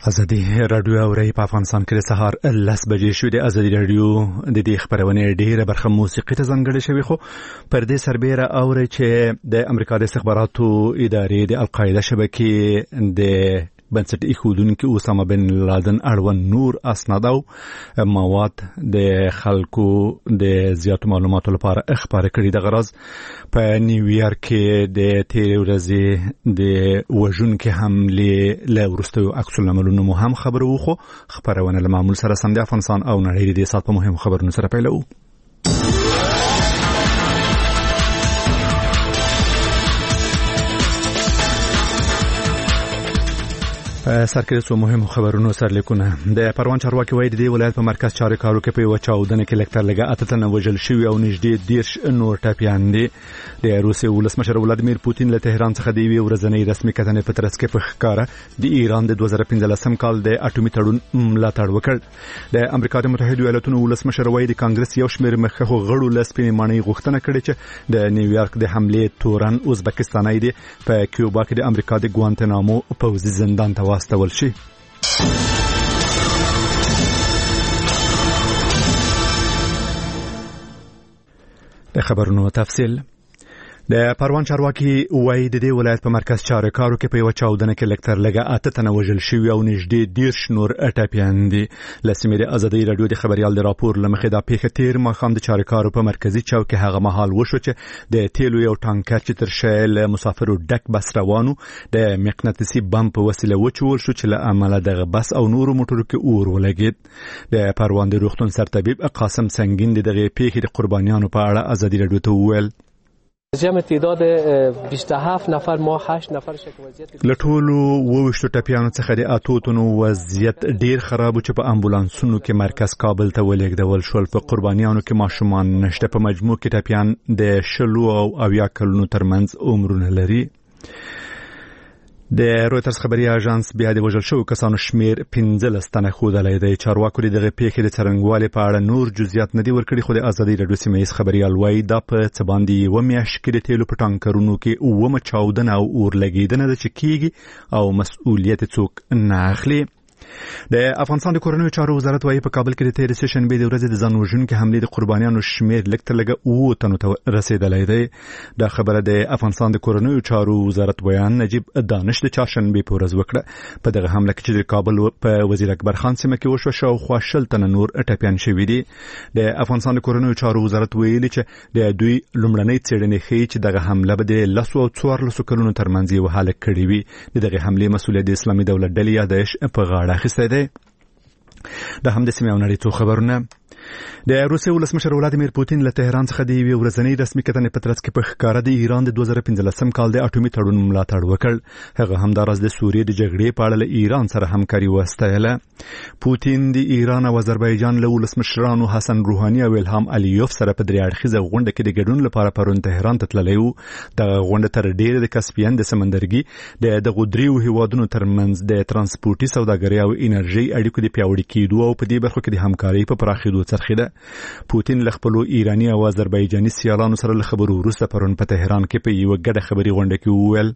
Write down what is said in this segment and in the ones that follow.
ازادي رادیو اوري په افغانستان کې د سهار 10 بجې شوې د ازادي رادیو د دې خبرونه ډیره برخه موسیقي ته ځانګړې شوې خو پر دې سربېره اوري چې د امریکا د استخباراتو ادارې د القاعده شبکې د بنسټ ایښودونکي اسامه بن لادن اړوند نور اسناد او مواد د خلکو د زیاتو معلوماتو لپاره اخبار کړي. د غرض په نیویارک کې د تیر ورځې د وژونکو حمله له وروستیو عکس العملونو مو هم خبرو خو خبرونه له معمول سره سم د افغانستان او نړۍ د سات په مهم خبرونو سره پیلو. سرکړه سو مهم خبرونو سره لیکونه د پروان چارواکي وایي د ولایت په مرکز چارې کارو کې په وچاودنه کې لکتر لګا اتل نه وجل شوی او نږدې 10 نور ټاپیان دي. د روسي ولسمشر ولادیمیر پوتین له تهران څخه دی وی ورځنی رسمي کتنې په ترڅ کې په ښکارا د ایران د 2015 کال د اټومي تړون ملاتړ وکړ. د امریکا د متحده ایالاتونو ولسمشر وایي د کانګرس یو شمېر مخه غړو لسپینې مانی غوښتنه کړې چې د نیویارک د حمله تورن ازبکستاني دی په کیوبا کې د امریکا د ګوانتنامو پوځي زندان ته واستول شي. د خبرونو تفصیل د پروان چارواکي وایي د دې ولایت په مرکز چارې کارو کې په وچاودنه کې لکتر لګا اتل نه وجل شوی او نږدې 10 نور ټاپیان دي. لسمې د ازادي رادیو د خبريال د راپور لمخې د پیښه تیر مخام د چارې کارو په مرکزی چوک هغه محل وشو چې د تیلو یو ټانکر چې تر شیل مسافرو ډک بس روانو د مقناطیسي بم په وسیله وچول شو چې له امله د بس او نورو موټرو کې اور ولګید. د پروان د روغتون سرطبيب قاسم سنگین دغه پیښې د قربانیانو په اړه ازادي رادیو ته وویل. جمع تعداد 27 نفر ما 8 نفر شک وضعیت لټولو ووشتو ټپیانو څخه د اتوتونو وضعیت ډیر خراب چې په امبولانسونو کې مرکز کابل ته ولېږدول شول. په قربانیانو کې ماشومان نشته. په مجموع کې ټپیان د 10 او 20 کلونو ترمنځ عمرونه لري. د رويټرز خبري اژانس بیا د وژل شو کسانو شمیر 15 تنه خودلې د چارواکو دغه پیښې د څرنګوالي په اړه نور جزئیات نه دي ورکړي. خو د ازادي رادیو سیمه خبريال وایي د په څباندي و میاشت کې د تیلو په ټانکرونو کې و مچاودنه او اور لګیدنه د چکیږي او مسؤلیت څوک نه اخلي. د افغانستان د کورنیو چارو وزارت وايي په کابل کې د تیر سیشن به د ورځې د ځان وژونکو حمله د قربانیانو شمیر لکتر لګه او تنو ته رسیدلی دی. دا خبره د افغانستان د کورنیو چارو وزارت بیان نجیب دانش د چاشنبه په ورځ وکړه. په دغه حمله کې چې د کابل په وزیر اکبر خان سیمه کې وشو شاوخوا 10 تنه نور ټپیان شوي دي. د افغانستان د کورنیو چارو وزارت ویلي چې د دوی لومړنۍ څېړنې ښیي چې دغه حمله به د 10 او 14 کلونو ترمنځ یو حالت کړی وي. دغه حمله مسؤلیت د اسلامي دولت ډلې یا داعش په غاړه اخیستی دی. د هم د سیمې او نړۍ څو خبرونه د روسي ولسمشر ولادیمیر پوتین له تهران څخه دی وی ورځنی رسمي کتنې په ترڅ کې په ښکارا د ایران د 2015 کال د اټومي تړون ملاتړ وکړ. هغه هم د راز د سوریې د جګړې په اړه له ایران سره همکاري وستایله. پوتین د ایران او آذربایجان له ولسمشرانو حسن روحاني او الهام الیوف سره په درې اړخیزه غونډه کې د ګډون لپاره پرون تهران ته تللی وو. د غونډه تر ډیره د کسپین د سمندرګي د غودریو هیوادونو ترمنځ د ترانسپورتي سوداګرۍ او انرژي اړیکو د پیاوړي کېدو او په دې برخو کې د همکارۍ په پراخېدو څرخیده. پوتین له خپل ایرانی او آذربایجاني سیالانو سره له خبرو وروسته پرون په تهران کې په یو ګډه خبري غونډه کې وویل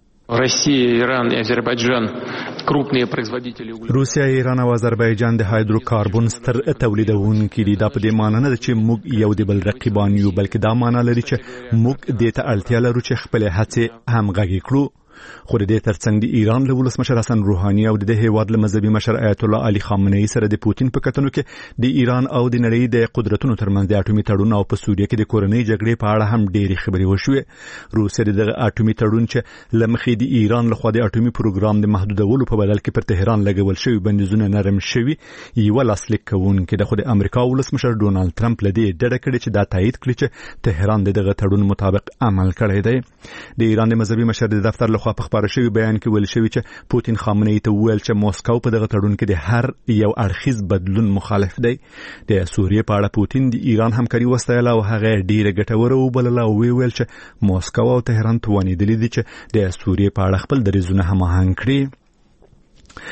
روسیا، ایران او آذربایجان د هایدروکاربون ستر تولیدونکي دي. دا په دې معنی نه چې موږ یو د بل رقیبان یو، بلکې دا معنی لري چې موږ دې ته اړتیا لرو چې خپل هڅې همغږي کړو. خو د دې ترڅنګ د ایران له ولسمشر حسن روحاني او د هیواد له مذهبي مشر آیت الله علي خامنه‌ای سره د پوتین په کتنو کې د ایران او د نړۍ د قدرتونو ترمنځ د اټومي تړون او په سوریه کې د کورنۍ جګړې په اړه هم ډېری خبرې وشوې. روسیا د اټومي تړون چې لمخې د ایران له خوا د اټومي پروګرام د محدودولو په بدل کې پر تهران لګول شوی بندیزونه نرم شوي یو لاسلیک کوونکې د خود امریکا ولسمشر ډونالد ټرمپ لدی ډډه کړې چې دا تایید کړي چې تهران دغه تړون مطابق عمل کړی دی. د ایران د مذهبي مشر د دفتر لخوا په خبره شوی بیان کې ویل شوی چې پوتین خامنه‌ای ته ویل چې موسکو په دغه تړون کې د هر یو اړخیز بدلون مخالف دی. د سوریې په اړه پوتین د ایران همکاري وستایله او هغه ډیره ګټوره وبلله او ویل چې موسکو او تهران توانیدلي دي چې د سوریې په اړه خپل دریځونه هماهنګ کړي.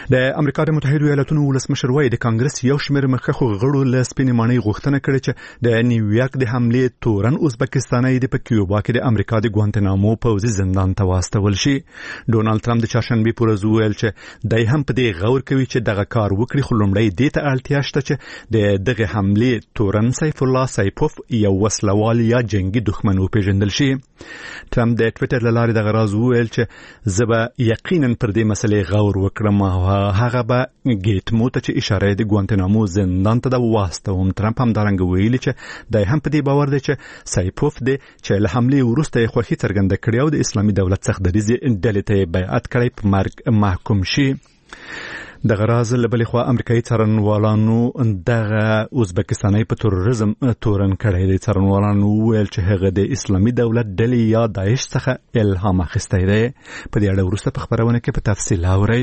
د امریکا د متحده ایالاتونو ولسمشر وایي د کانګرس یو شمېر مخکښو غړو له سپینې ماڼۍ غوښتنه کړې چې د نیویارک د حملې تورن ازبکستاني د په کیوبا کې د امریکا د ګوانتنامو پوځي زندان ته واستول شي. ډونالد ټرمپ د چهارشنبې په ورځ وویل چې دای هم په دې غور کوي چې دغه کار وکړي، خو لومړی دې ته اړتیا شته چې د دغه حملې تورن سیف الله سیپوف یو وسلوال یا جنگي دښمن وپېژندل شي. ټرمپ د ټوئیټر له لارې دغه راز وویل چې زه به یقینا پر دې مسلې غور وکړم او هغه به ګیټمو ته چې اشاره د ګوانتنامو زندان ته د واستوم. ټرمپ هم دارنګ ویلي چې د هم په دې باور دی چې سیپوف دی چې له حملې وروسته یې خوښي څرګنده کړې او د اسلامي دولت څخه دریځ ډلې ته بیعت کړی په مرګ محکوم شي. دغه راز له بلې خوا امریکایي څارنوالانو دغه ازبکستاني په تروریزم تورن کړی دی. څارنوالانو وویل چې هغه د اسلامي دولت ډلې یا داعش څخه الهام اخیستی دی. په دې اړه وروسته په خبرونه کې په تفصیل اورئ.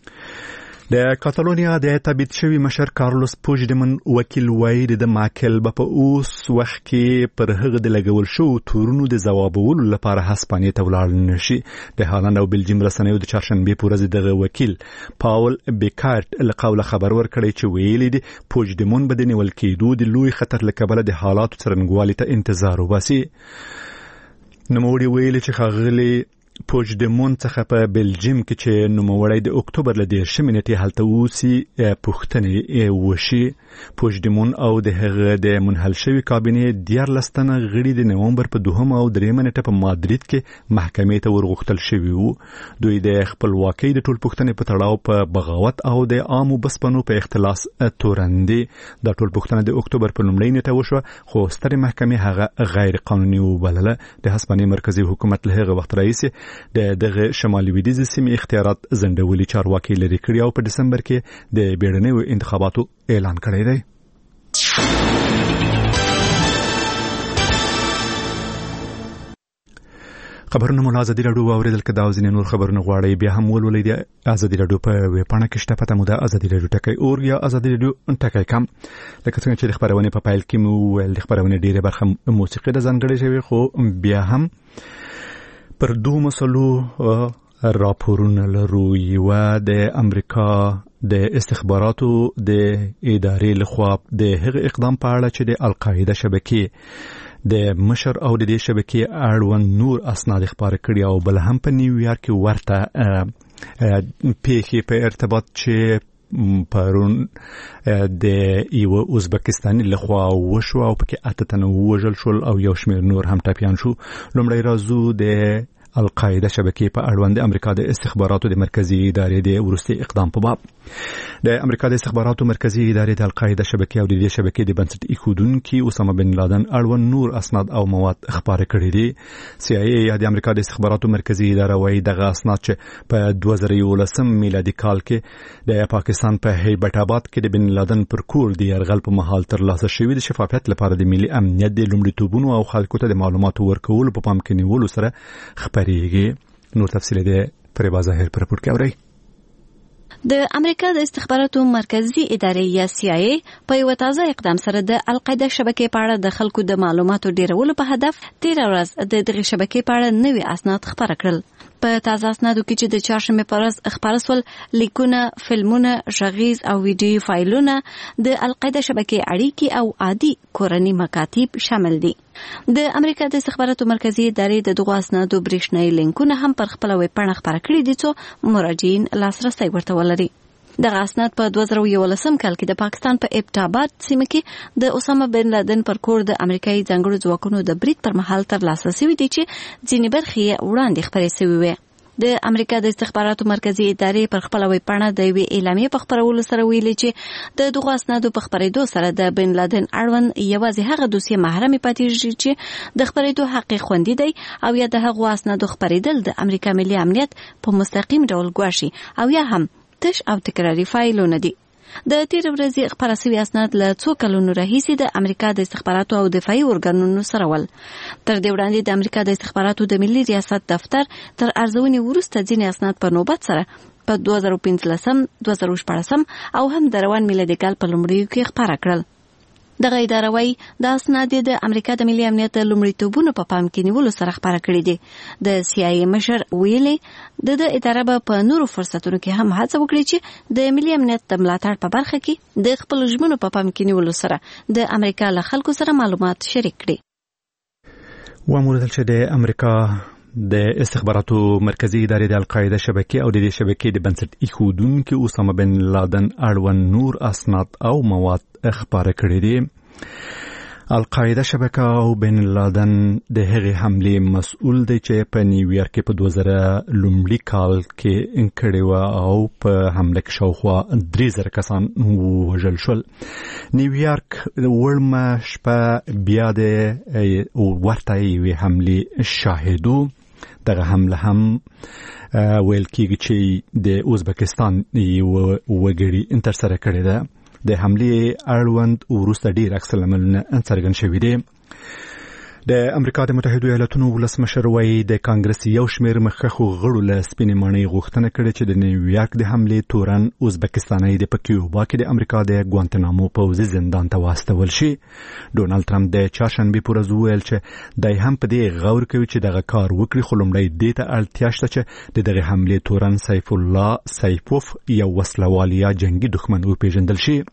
د کاتالونیا د تبعید شوی مشر کارلوس پوژدمن وکیل وایي د ماکل په اوس وخت کې پر هغه د لګول شو تورونو د ځوابولو لپاره هسپانیې ته ولاړ نشي. د هالند او بلجیم رسنیو د چهارشنبې په ورځ دغه وکیل پاول بیکارت له قوله خبر ورکړی چې ویلي دی پوژدمن به د نیول کېدو د لوی خطر له کبله د حالاتو څرنګوالي ته انتظار وباسي. نوموړي ویلي چې ښاغلي پوژدمون څخه په بلجیم کې چې نوموړی د اکتوبر له 10 نیټې هلته اوسي پوښتنې وشي. پوژدمون او د هغه د منحل شوی کابینې 14 تنه غړي د نومبر په 2 او 3 نیټه په مادرید کې محکمې ته ورغوښتل شوي وو. دوی د خپلواکۍ د ټولپوښتنې په تړاو په بغاوت او د عامو بسپنو په اختلاس تورندي. دا ټولپوښتنه د اکتوبر په 9 نیټه وشوه، خو سترې محکمې هغه غیر قانوني وبلله. د هسپانیې مرکزی حکومت له هغه وخت راهیسې دغه شمالي لویدیځ سیمې اختیارات زندولي چارواکي لري کړی او په دسمبر کې د بیړنیو انتخاباتو اعلان کړی دی. خبرونه مو ازادي راډیو اوریدل کدا او ځینې نور خبرونه غواړي بیا هم ولولئ د ازادي راډیو په ویب پاڼه کې شته پته مو د ازادي راډیو ټکی اور یا ازادي راډیو ټکی کم. لکه څنګه چې د خبرونه په پایل کې مو ول د خبرونه ډیره برخه موسیقي د ځانګړي شوی، خو بیا هم پر دوه مسلو راپورونه لرو. یو د امریکا د استخباراتو د ادارې لخوا د هغه اقدام په اړه چې د القاعده شبکې د مشر او د دې شبکې اړوند نور اسناد خبره کړي او بل هم په نیویارک کې ورته پیښې په ارتباط چې پرون د یو ازبکستاني لخوا وشو او پکې 8 تنه وژل شول او یو شمېر نور هم ټپیان شو. لومړی راځو د القاعده شبکې په اړوند د امریکا د استخباراتو د مرکزی ادارې د ورستي اقدام په باب. د امریکا د استخباراتو مرکزی ادارې د القاعده شبکې او د دې شبکې د بنسټ ایښودونکو اسامه بن لادن اړوند نور اسناد او مواد خبره کړي دي. سی آی ای یا د امریکا د استخباراتو مرکزی اداره وايي دغه اسناد چې په 2011 میلادي کال کې د پاکستان په هیبت آباد کې د بن لادن پر کور د يرغل په مهال ترلاسه شوی د شفافیت لپاره د ملي امنیت د لومړیتوبونو او خلکو ته د معلوماتو ورکولو په پام کې نیولو سره نور تفصیل دی فریبا ظاهر پر پورت کې اوري. د امریکا د استخباراتو مرکزی ادارې یا سی آی ای په یو تازه اقدام سره د القاعده شبکې په اړه د خلکو د معلوماتو ډیرولو په هدف 13 ورځ د دغه شبکې په اړه نوي اسناد خبره کړل. په تازه اسنادو کې چې د چهارشنبې په ورځ خبره سول لیکونه، فلمونه، غږیز او ویډیو فایلونه د القاعده شبکې اړیکې او عادي کورنی مکاتیب شامل دي. د امریکا د استخباراتو مرکزی ادارې د دغه اسنادو برېښنايي لینکونه هم پر خپل ویب پاڼه خبره کړي دي چې مراجعین لاسرسي ورته ولري. دغه اسناد په 2011 کال کې د پاکستان په ابټاباد سیمه کې د اسامه بن لادن پر کور د امریکایي ځانګړو ځواکونو د برید پر مهال ترلاسه شوی دي چې ځینې برخې وړاندې خبرې شوې وي. د امریکا د استخباراتو مرکزی ادارې پر خپل ویب پاڼه د وی اعلامیه په خبرولو سره ویلي چې د دغه اسنادو په خبرېدو سره د بن لادن اړوند یوازې هغه دوسیه محرم پاتې چې د خبرېدو حق خوندي دی او یا د هغه اسنادو خبرېدل د امریکا ملي امنیت په مستقیم ډول ګواښي او یا هم تش او تکراری فایلونه دي. د تیر ورځې خبره شوی اسناد له څو کلونو راهیسې د امریکا د استخباراتو او دفاعي ارګانونو سره ول. تر دې وړاندې د امریکا د استخباراتو د ملي ریاست دفتر تر ارزونې وروسته ځینې اسناد په نوبت سره په 2015 2014 او هم د روان میلادي کال په لومړیو کې خبره کړل. دغه اداره وايي د اسناد د امریکا د ملي امنیت لومړیتوبونو په پام کې نیولو سره خبره کړې دي. د CIA مشر ویلي د اداره په نورو فرصتونو کې هم هڅه وکړي چې د ملي امنیت د ملاتړ په برخه کې د خپل ژمنو په پام کې نیولو سره د امریکا له خلکو سره معلومات شریک کړي. واموردل چې د امریکا د استخباراتو مرکزی ادارې د القاعده شبکې او د دې شبکې د بنسټ ایښودونکي اوسامه بن لادن اړوند نور اسناد او مواد خپاره کړي دي. القاعده شبکه او بن لادن د هغې حملې مسؤل دی چې په نیویارک کې په 2000 لومړي کال کې کړې وه او په حمله کې شاوخوا 3000 کسان ووژل شول. نیویارک وړمه شپه بیا د ورته یوې حملې شاهدو. دغه حمله هم ویل کېږي چې د ازبکستان وګړي ترسره کړې ده. د حملې اړوند وروسته ډېر عکس العملونه څرګند شوي دي. د امریکا د متحدو ایالاتونو ولسمشر وایي د کانګرس یو شمېر مخکښو غړو له سپینې ماڼۍ غوښتنه کړې چې د نیویارک د حملې تورن ازبکستاني د کیوبا کې د امریکا د ګوانتنامو پوځي زندان ته واستول شي. ډونالد ټرمپ د چهارشنبې په ورځ وویل چې دی هم په دې غور کوي چې دغه کار وکړي، خو لومړی دې ته اړتیا شته چې د دغې حملې تورن سیف الله سیفوف یو وسلوال یا جنگي دښمن وپېژندل شي.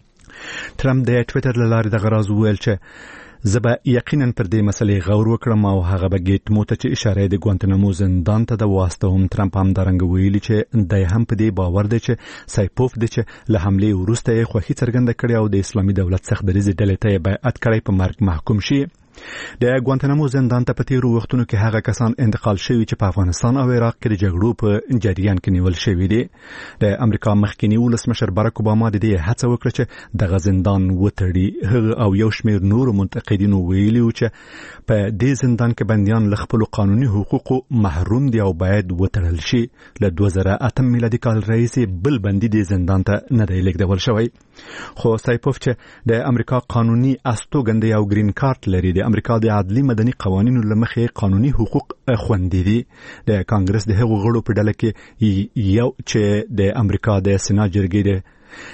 ټرمپ د ټویټر له لارې دغه راز وویل چې زه به یقینا پر دې مسلې غور وکړم او هغه به ګیټ مو ته چې اشاره د ګوانتنامو زندان ته د واستوم. ټرمپ همدارنګه ویلي چې دی هم په دې باور دی چې سیفوف دی چې له حملې وروسته یې خوښي څرګنده کړې او د اسلامي دولت څخه دریځې ډلې ته یې بیعت کړی په مرګ محکوم شي. د ګوانتنامو زندان ته په تیرو وختونو کې هغه کسان انتقال شوي چې په افغانستان او عراق کې د جګړو په جریان کې نیول شوي دي. د امریکا مخکنی ولسمشر باراک اوباما د دې هڅه وکړه چې دغه زندان وتړي. هغه او یو شمېر نور منتقدینو ویلي و چې په دې زندان کې بندیان له خپلو قانوني حقوقو محروم دي او باید وتړل شي. له 2008 میلادي کال راهیسې بل بندي د زندان ته نه دی لیږدول شوی. خو سیفوف چې د امریکا قانوني استوګنځي او گرین کارت لري، د امریکا د عدلي مدني قوانینو له مخې قانوني حقوق خوندي دي. د کانګرس د هغو غړو په ډله کې یو چې د امریکا د سنا جرګې د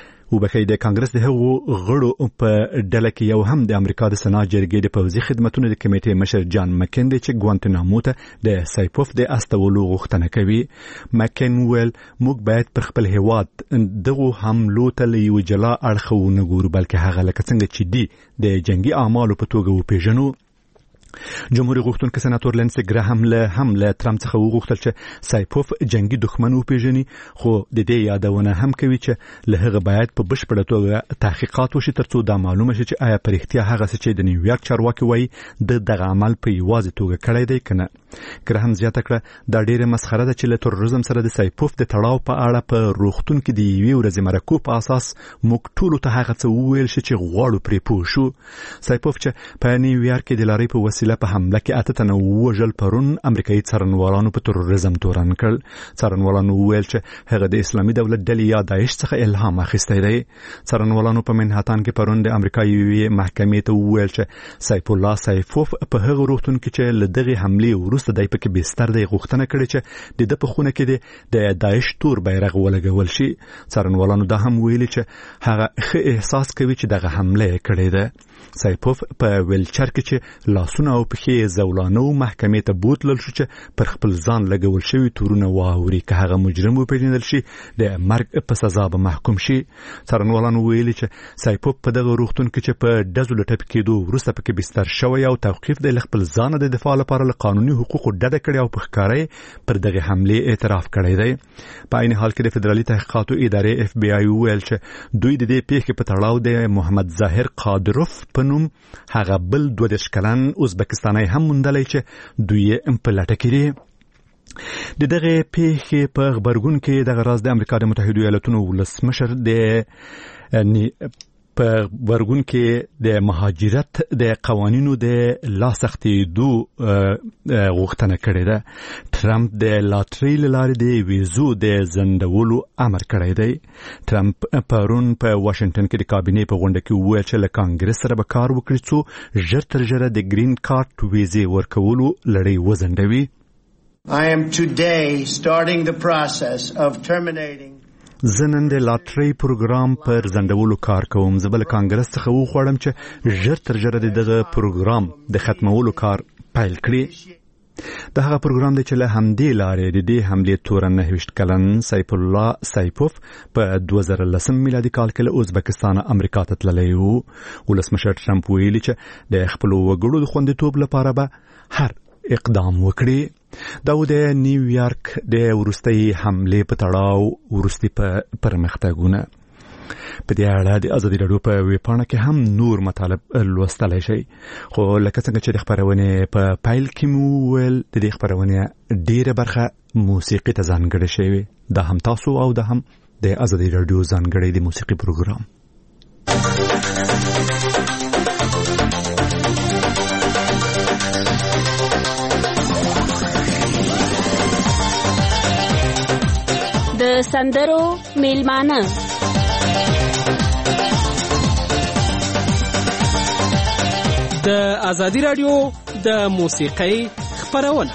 د کانګرس د هغو غړو په ډله کې یو هم د امریکا د سنا جرګې د پوځي خدمتونو د کمیټې مشر جان مکین دی چې ګوانتنامو ته د سیفوف د استولو غوښتنه کوي. مکین ویل موږ باید پر خپل هیواد دغو حملو ته له یو جلا اړخه ونه ګورو، بلکې هغه لکه څنګه چې دی د جنگي اعمالو په توګه وپېژنو. جمهوریت غوښتونکي سناتور لینسي ګراهام هم له ټرمپ څخه وغوښتل چې سیفوف جنگي دښمن وپېژني، خو د دې یادونه هم کوي چې له هغه باید په بشپړه توګه تحقیقات وشي ترڅو دا معلومه شي چې آیا په رښتیا هغه څه چې د نیویارک چارواکي وایي د دغه عمل په یوازې توګه کړی دی که نه. ګراهام زیاته کړه دا ډېره مسخره ده چې له تروریزم سره د سیفوف د تړاو په اړه په روغتون کې د یوې ورځې مرکو په اساس موږ ټولو ته هغه څه وویل شي چې غواړو پرې پوه شو. سیفوف چې په نیویارک کې د لارۍ په په حمله کې 8 تنه ووژل، پرون امریکایي څارنوالانو په تروریزم تورن کړ. څارنوالانو وویل چې هغه د اسلامي دولت ډلې یا داعش څخه الهام اخیستی دی. څارنوالانو په منهاتن کې پرون د امریکایي محکمې ته وویل چې سیف الله سیفوف په هغه روغتون کې چې له دغې حملې وروسته دی پکې بستر دی غوښتنه کړې چې د په خونه کې د داعش تور بیرغ ولګول شي. څارنوالانو دا هم ویلي چې هغه ښه احساس کوي چې دغه حمله یې کړې ده. سیفوف په ویلچر کې چې لاسونه او پښې زولانه و محکمې ته بوتلل شو چې پر خپل ځان لګول شوي تورونه واوري، که هغه مجرم وپېژندل شي د مرګ په سزا به محکوم شي. څارنوالانو ویلي چې سیفوف په دغه روغتون کې چې په ډزو له ټپي کېدو وروسته پکې بستر شوی او توقیف دی له خپل ځانه د دفاع لپاره له قانوني حقوقو ډډه کړې او په ښکاره پر دغه حملې اعتراف کړی دی. په عین حال کې د فدرالي تحقیقاتو ادارې FBI وویل چې دوی د دې پیښې په تړاو د محمد ظاهر قادروف په نوم هغه بل 22 کلن ازبکستاني هم موندلی چې دوی یې په لټه کې دي. د دغه پیښې په غبرګون کې دغه راز د امریکا د متحدو ایالاتونو ولسمشر په غبرګون کې د مهاجرت د قوانینو د لاسختېدو غوښتنه کړې ده. ټرمپ د لاټرۍ له لارې د ویزو د ځنډولو امر کړی دی. ټرمپ پرون په واشنګټن کې د کابینې په غونډه کې وویل چې له کانګرس سره به کار وکړي څو ژر تر ژره د گرین کارت ویزې ورکولو لړۍ وځنډوي. I am today starting the process of terminating زه نن د لاټرۍ پروګرام پر ځنډولو کار کوم. زه به له کانګرس څخه وغواړم چې ژر تر ژره د دغه پروګرام د ختمولو کار پیل کړي. د هغه پروګرام دی چې له همدې لارې د دې حملې توره 29 کلن سیف الله سیپوف په 2010 میلادي کال کې له ازبکستان امریکا ته تللی و. ولسمشر ټرمپ ویلي چې د خپلو وګړو د خوندیتوب لپاره به هر اقدام وکړي. دا و د نیویارک د وروستۍ حملې په تړاو وروستي پرمختګونه. په دې اړه د ازادي راډیو په ویبپاڼه کې هم نور مطالب لوستلی شئ. خو لکه څنګه چې د خپرونې په پیل کې مو ویل د دې خپرونې ډیره برخه موسیقي ته ځانګړې شوې. دا هم تاسو او دا هم د ازادي راډیو ځانګړی د موسیقي پروګرام. د سندرو میلمانه د ازادي راډیو د موسیقۍ خپرونه.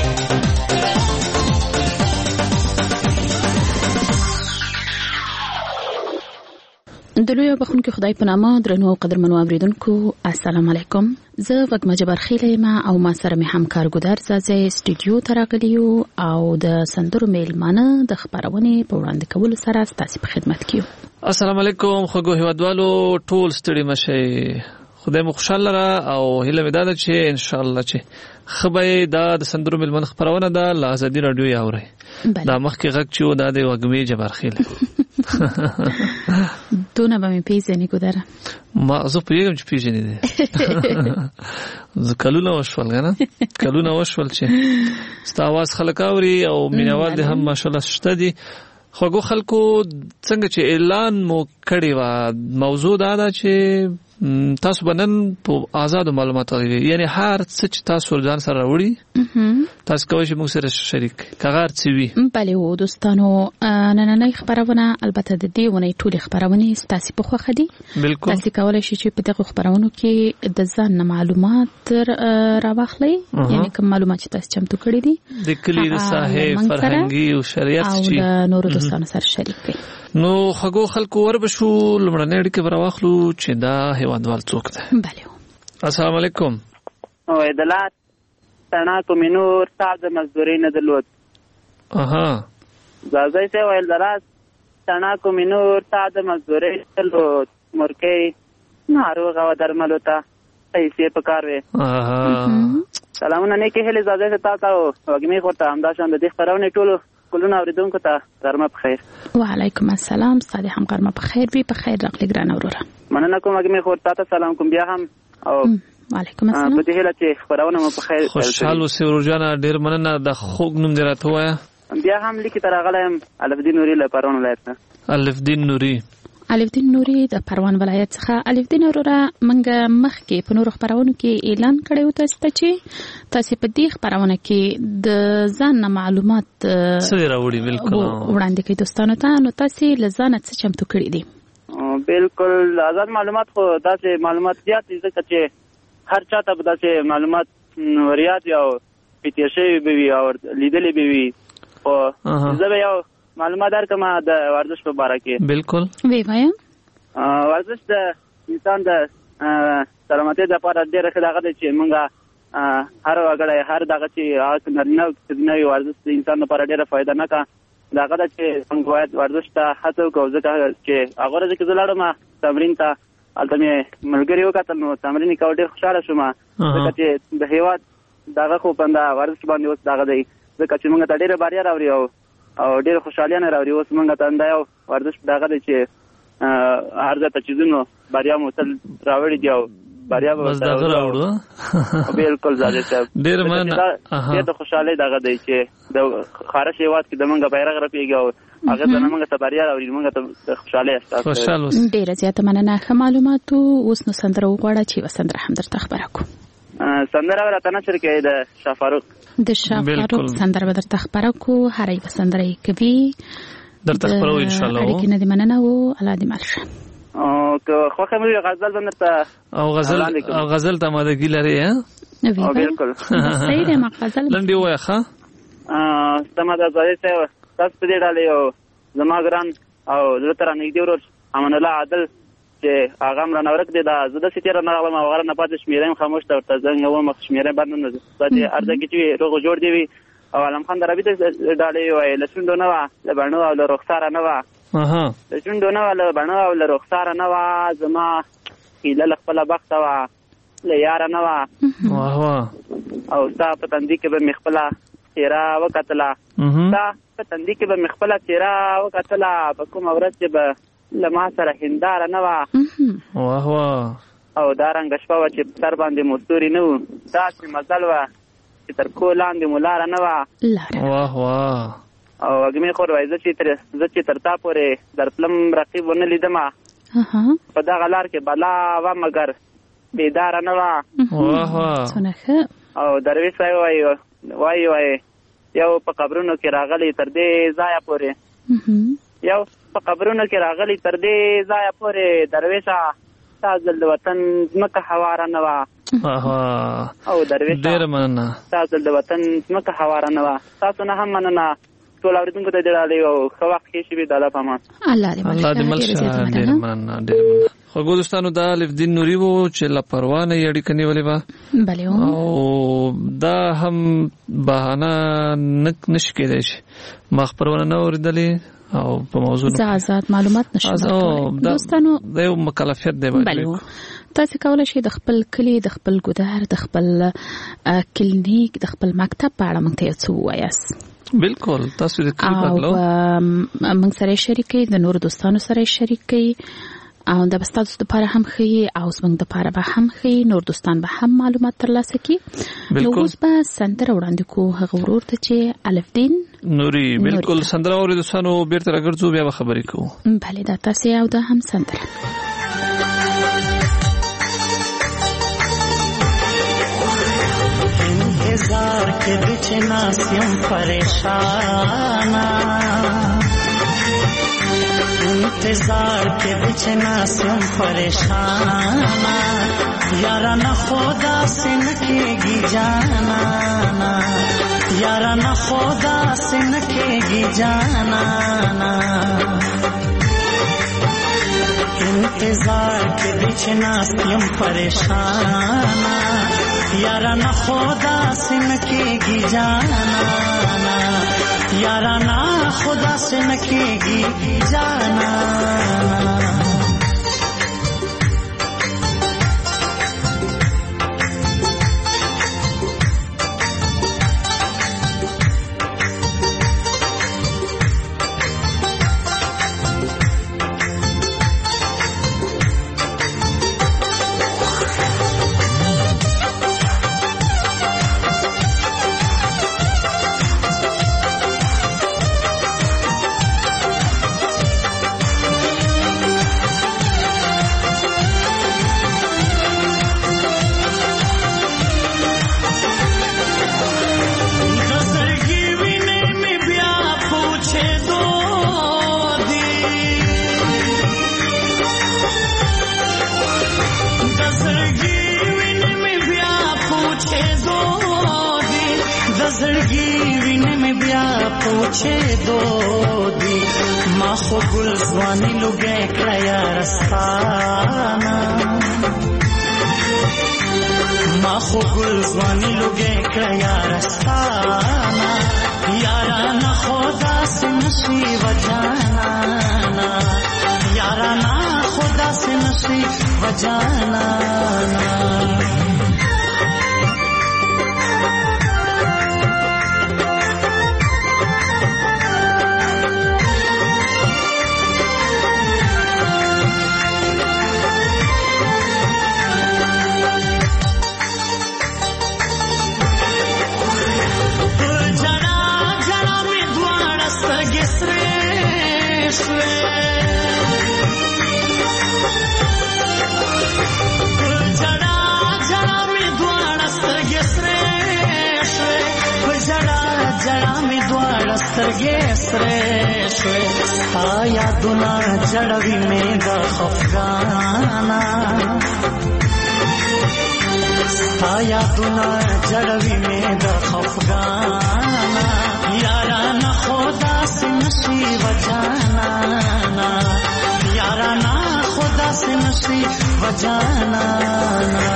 د لوی بخونکو خدای په نامه درنو او قدرمنو اوریدونکو السلام علیکم. زه وګما جبر خیله ما او ما سره مې همکار ګودر زازه استودیو ته راغلیو او د سندرو میلمانه د خبرونه په وړاندې کولو سره ستاسو په خدمت کې. السلام علیکم خوږو هیوادوالو ټول ستړي مشه. خدای مو خوشاله را او هیله مې ده چې ان شاء الله چې خبره د سندرو میلمانه خبرونه ده له ازادي راډیو یاوري. دا مخکې غږ چې دا د وګمې جبر خیله دونه به مې پیژنې ګودره. ما زه پیژنم چې پیژنې دي. زه کلونه وشول غنه کلونه وشول چې ستا आवाज خلک اوري او مینوال دي هم ماشاءالله شته دي. خوږو خلکو څنګه چې اعلان مو کړی و موضوع دا ده چې تاسو بنن په آزاد معلومات یعنی هر څه چې تاسو ځان سره وړي تاسو کوئ چې موږ سره شریک کغار څه وي. بله و دوستانو نننۍ خبرونه البته د دې ونې ټول خبرونه ستاسو په خوخه دي. بالکل تاسو کولای شئ چې په دغه خبرونو کې د ځان معلومات راوخلئ یعنی کوم معلومات چې تاسو چمتو کړی دي د کلی د صاحب فرهنګي او شریعت چې او نور دوستانو سره شریک کړئ. نو خګو خلکو وربشو لمړنۍ اړیکه براوخلو چې دا هیوادوال څوک ده. بله السلام علیکم. او عدالت تنا کوم نور تاسو مزدوري نه دلوت. اها زازای ته ویل دراز تنا کوم نور تاسو مزدوري دلوت مرکه ناروغه و درملو ته پیسې پکاروي. اها سلامونه نه کې هله زازای ته تاسو وګمې خورته همداشان د دې خبرونه ټولو کلونه اوریدونکو ته غرمه بخیر. وعلیکم السلام. ستاسو هم غرمه بخیر وي. بخیر راغلی ګران اوروره. مننه کوم وګمې خورته ته سلام کوم بیا هم او وعلیکم السلام. په دې هله چې خبرونه مو بخیر. خوشاله اوسئ ورجانه ډیر مننه د خوګ نوم دراته وایا. بیا هم لیکي تر غلم الفدین نوري له پرون ولایت. الفدین نوري الفدین نوري د پروان ولایت څخه. الفدین اوروره منګه مخکې په نور خبرونو کې اعلان کړی و تاسو په دې خبرونه کې د ځان معلومات څه راوړي. بالکل وړاندې کې دوستانو ته نو تاسو لزانه څه چمتو کړی دي. بالکل آزاد معلومات خو داسې معلومات زیات دي ځکه چې هر چاته به داسې معلومات ریاض یا پیتیشي به وي او لیدلې به وي. او زه به یو معلومات درکم د ورزش په اړه کې. بالکل وی وایم ورزش د انسان د سلامتۍ لپاره ډېر ښه دغه دی چې مونږه هر وګړی هر دغه چې نوی ورزش د انسان لپاره ډېره فایده نه کا دغه ده چې موږ باید ورزش ته هڅه وکړو ځکه چې هغه ورځ کې زه لاړم تمرین ته هلته مې ملګري وکتل نو تمرین یې کوه ډېر خوشحاله شوم ځکه چې د هېواد دغه خو پنده ورزش باندې اوس دغه دی ځکه چې موږ ته ډېره بریا راوړي او ډېر خوشحالیانه راوړي. اوس موږ ته دا یو ورزش دغه دی چې هر ځای ته چې ځو بریا مو تل راوړي دي او بریا به راوړو. بالکل زاده صاحب ډېر مننه. ډېر د خوشحالۍ دغه دی چې د خارش هېواد کې د موږ بیرغ رپېږي او هغه ته موږ ته بریا راوړي موږ ته خوشحالۍ احساس. ډېره زیاته مننه. ښه معلومات اوس نو سندره وغواړه چې سندره هم درته خبره کوم. سندره راته نشر کې د شافاروق د شافاروق سندره به درته خبره کو. هرې به سندره کوي درته خبرو ان شاء الله. اړیکې نه دې مننه او الله دې مل شه. او که خوښه مې غزل درته او غزل ته مادګی لري ها. بالکل صحیح دی. ما غزل لنډي وای ښه سمه ده. زه تاسو په دې ډالې او زما ګران او زه تر نږدې ورور امان الله عادل چې هغه مر نورک دی دا زه د سیتر نه راغلم او غره نه پاتې شمیرم خاموش ته ورته زنګ و مخ شمیرم باندې نه زه ارزه کې چې روغ جوړ دی او علم خان دربي ته ډالې وای لسوندو نه وا له بڼو او له رخسار نه وا لسوندو نه وا له بڼو او له رخسار نه وا زما کله خپل بخت وا له یار نه وا واه واه او تا په تندې کې به مخبلا چیرې وکتلا تا په تندې کې به مخبلا چیرې وکتلا په کوم ورځ چې به لما سره هنداره نه وا واه واه او دارنګ شپه چې سر باندې مستوري نه و دا چې مزل وا چې تر کو لاندې مولاره نه وا واه واه او اګمې خور وای زه چې تر تا پورې درتلم رقیب ونه لیدم په دا غلار کې بلا و مگر بیدار نه وا واه واه او درویش وای یو په قبرونو کې راغلی تر دې ځای پورې یو په قبرونو کې راغلی تر دې ځای پورې درویشا تاسو د وطن مکه حواره نه وا او درویشا ډیر مننه تاسو د وطن مکه حواره نه وا تاسو نه هم مننه ټول اوریدونکو ته ډیره او خو وخت کې شي به د پامان الله دې ملشه ډیر مننه ډیر مننه خو ګلستانو دا الفدین نوري وو چې لا پروا نه یړی کني ولې با بله او دا هم بهانه نش کېدای شي ما خبرونه نه اوریدلې او په موضوع آزاد معلومات نشو دوستانو دا یو مکلفیت دی بله تاسو کولای شئ د خپل کلی د خپل ګودر د خپل کلینیک د خپل مکتب په اړه موږ ته څه وایاست بالکل تاسو د کلی په اړه موږ سره شریکي د نور دوستانو سره شریکي او د بستاتو لپاره هم خي او زموږ لپاره به هم خي نور دوستان به هم معلومات ترلاسه کړي نو اوس به سندره وړاندې کو هغه ورور ته چې الفدین نوري بالکل سندره اوري دوستانو بیرته راګرځو بیا خبرې کوو بله دا تاسو او دا هم سندره انتظار کے بچ ناسیم پریشانا انتظار کے بچ ناسیم پریشانا یارا نہ خدا سے نکے گی جانا یارا نہ خدا سے نکے گی جانا انتظار کے بچ ناسیم پریشانا یارا نہ خدا سے نکے گی جانا یارا نہ خدا سے نکے گی جانا نشي وجانانا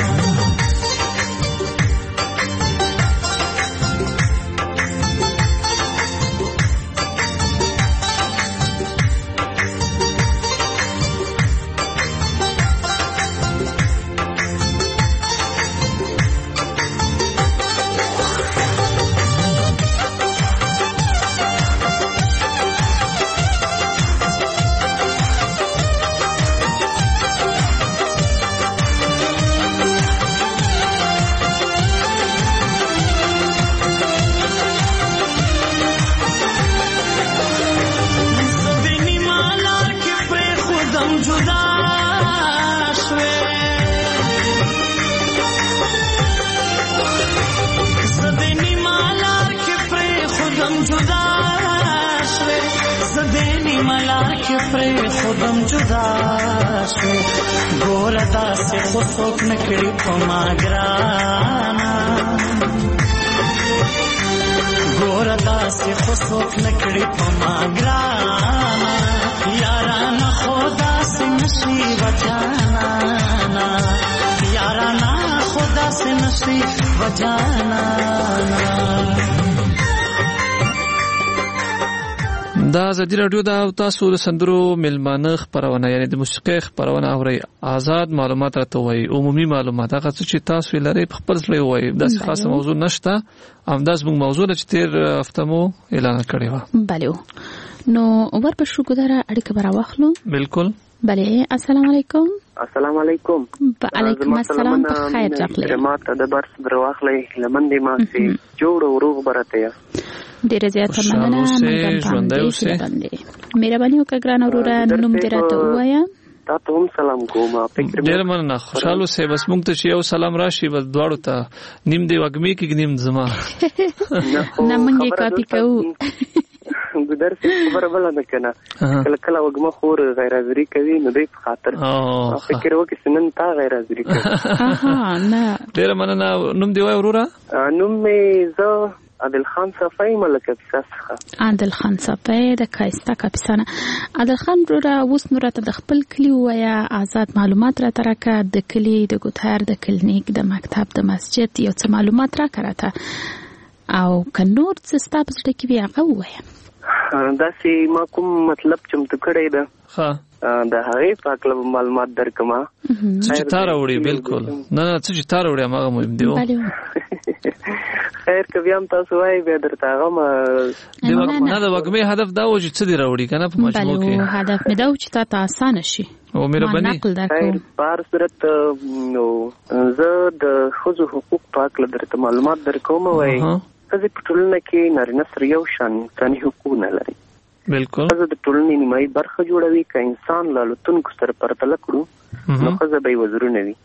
خودم جدا شو ګوره داسې خو څوک نه کړي په ما ګرانا ګوره داسې خو څوک نه کړي په ما ګرانا یارانه خو داسې نشي وجانا یارانه خو داسې نشي وجانا دا ازادي رادیو دا تاسو د سندرو ملمانه خبرونه یعنی د موسیقي خبرونه اوري آزاد معلومات راته وای عمومي معلومات هغه څه چې تاسو لري په خپل ځای وای دا خاصه موضوع نشته همداس موږ موضوع چې تیر هفته مو اعلان کړی و بله نو ورپښو ګداره اړیکه برا واخلو بالکل بله السلام علیکم السلام علیکم وعلیکم السلام په خیر راغلی ماته د برس درواخلې لمندې ما سي جوړ او روغ برته ډیره زیاته مننه مهرباني وکړه ګران اورورا نوم دې راته وایا تاسو هم سلام کوم فکر ډیر مننه خوشاله سه بس موږ ته یو سلام راشي بس دواړو ته نیم دی وګمی کې نیم زما نه مونږه کاپی کوو ګدر څه خبره بل نه کنه کله کله وګما خور غیر حاضری کوي نو دې خاطر فکر وکړ سنن تا غیر حاضری کوي نه ډیر مننه نوم دی وای اورورا نوم می زه عادل خان صفای ملکه کیسه عادل خان صفای د کیسه کیسانه عادل خان را اوس نور ته د خپل کلی ویا آزاد معلومات را ترکه د کلی د ګوتهر د کلینیک د مکتب د مسجد یو څه معلومات را کړه او کنور څه ستاسو د کی هغه ویا دا سي ما کوم مطلب چمت کړی دا ها د هغه پاکله معلومات درکما چې تار وړي بالکل نه چې تار وړي هغه مهم دی خیر که بیا تاسو وای به درته هغه نه د وګمې هدف دا و چې څه دی راوړي کنه په مجموع کې هدف مې دا و چې تاسو آسان شي او مهرباني خیر بار صورت نو زه د خصوصي حقوق پاکله درته معلومات درکوم وای کله په ټولنه کې نارینه سره یو شان انساني حقوق نه لري بالکل زه د ټولنې نیمایي برخه جوړوي که انسان له الوتونکو سره پرتله کړو نو ښځه به یې وزرونه وي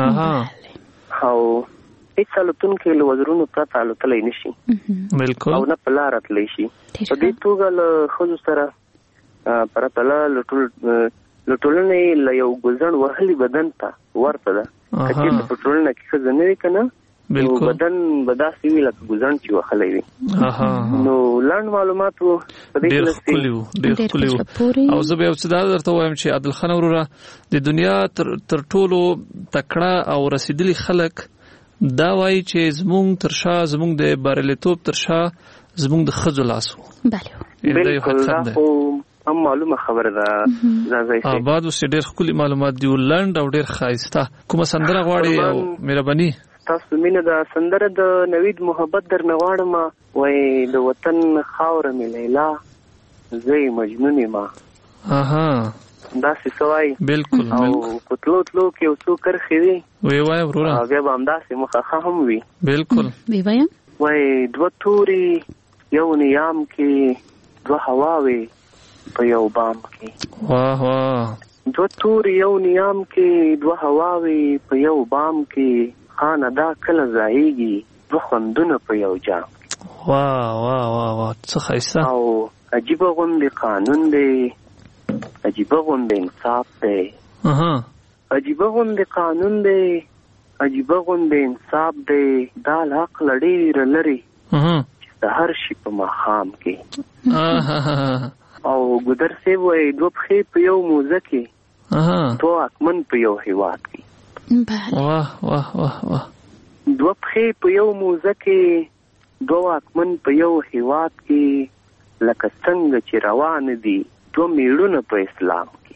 او هیڅ الوتونکی له وزرونو پرته الوتلی نه شي بالکل او نه په لاره تللی شي په دې توګه له ښځو سره پرتله له ټولنې له یو ګوزڼ وهلي بدن ته ورته ده که چېرته په ټولنه کې ښځه نه وي که نه نو بدن به داسې وي لکه ګوزڼ چې وهلی وي نو لنډ معلومات و ډېر ښکلي وو او زه به یو څه دا درته وایم چې عادل خان وروره د دنیا تر ټولو تکړه او رسېدلي خلک دا وایي چې زمونږ تر شا زمونږ د بریالیتوب تر شا زمونږ د ښځو لاس و بالکل دا خو هم معلومه خبره ده آباد اوس ډېر ښکلي معلومات دي لنډ او ډېر ښایسته کومه سندره غواړې او مهرباني تاسو مینه د سندره د نوید محبت درنه غواړم وای د وطن خاوره مې لیلا زه مجنون ما دا څه سوای بالکل او پتلو تلو کې یو څو کرخې وي وای وروره هغه به همداسې مخه هم وي بالکل وای وای دوه توري یو نیام کې دوه هواوي په یو بام کې واه واه دوه توري یو نیام کې دوه هواوي په یو بام کې خانه دا کله ځایږي دوه خوندونه په یو جام واه واه واه واه څه ښایسته او عجیبه غوندې قانون دی عجیبه غوندې انصاف دی عجیبه غوندې قانون دی عجیبه غوندې انصاف دی دا له عقله ډېره لرې چې سهار شي په ماښام کې او ګودر صاحب وایي دوه پښې په یو موزه کې دوه واکمن په یو هیواد کې. واه واه واه واه. دوه پښې په یو موزه کې دوه واکمن په یو هیواد کې لکه څنګه چې روان دي دوه میړونه په اسلام کې.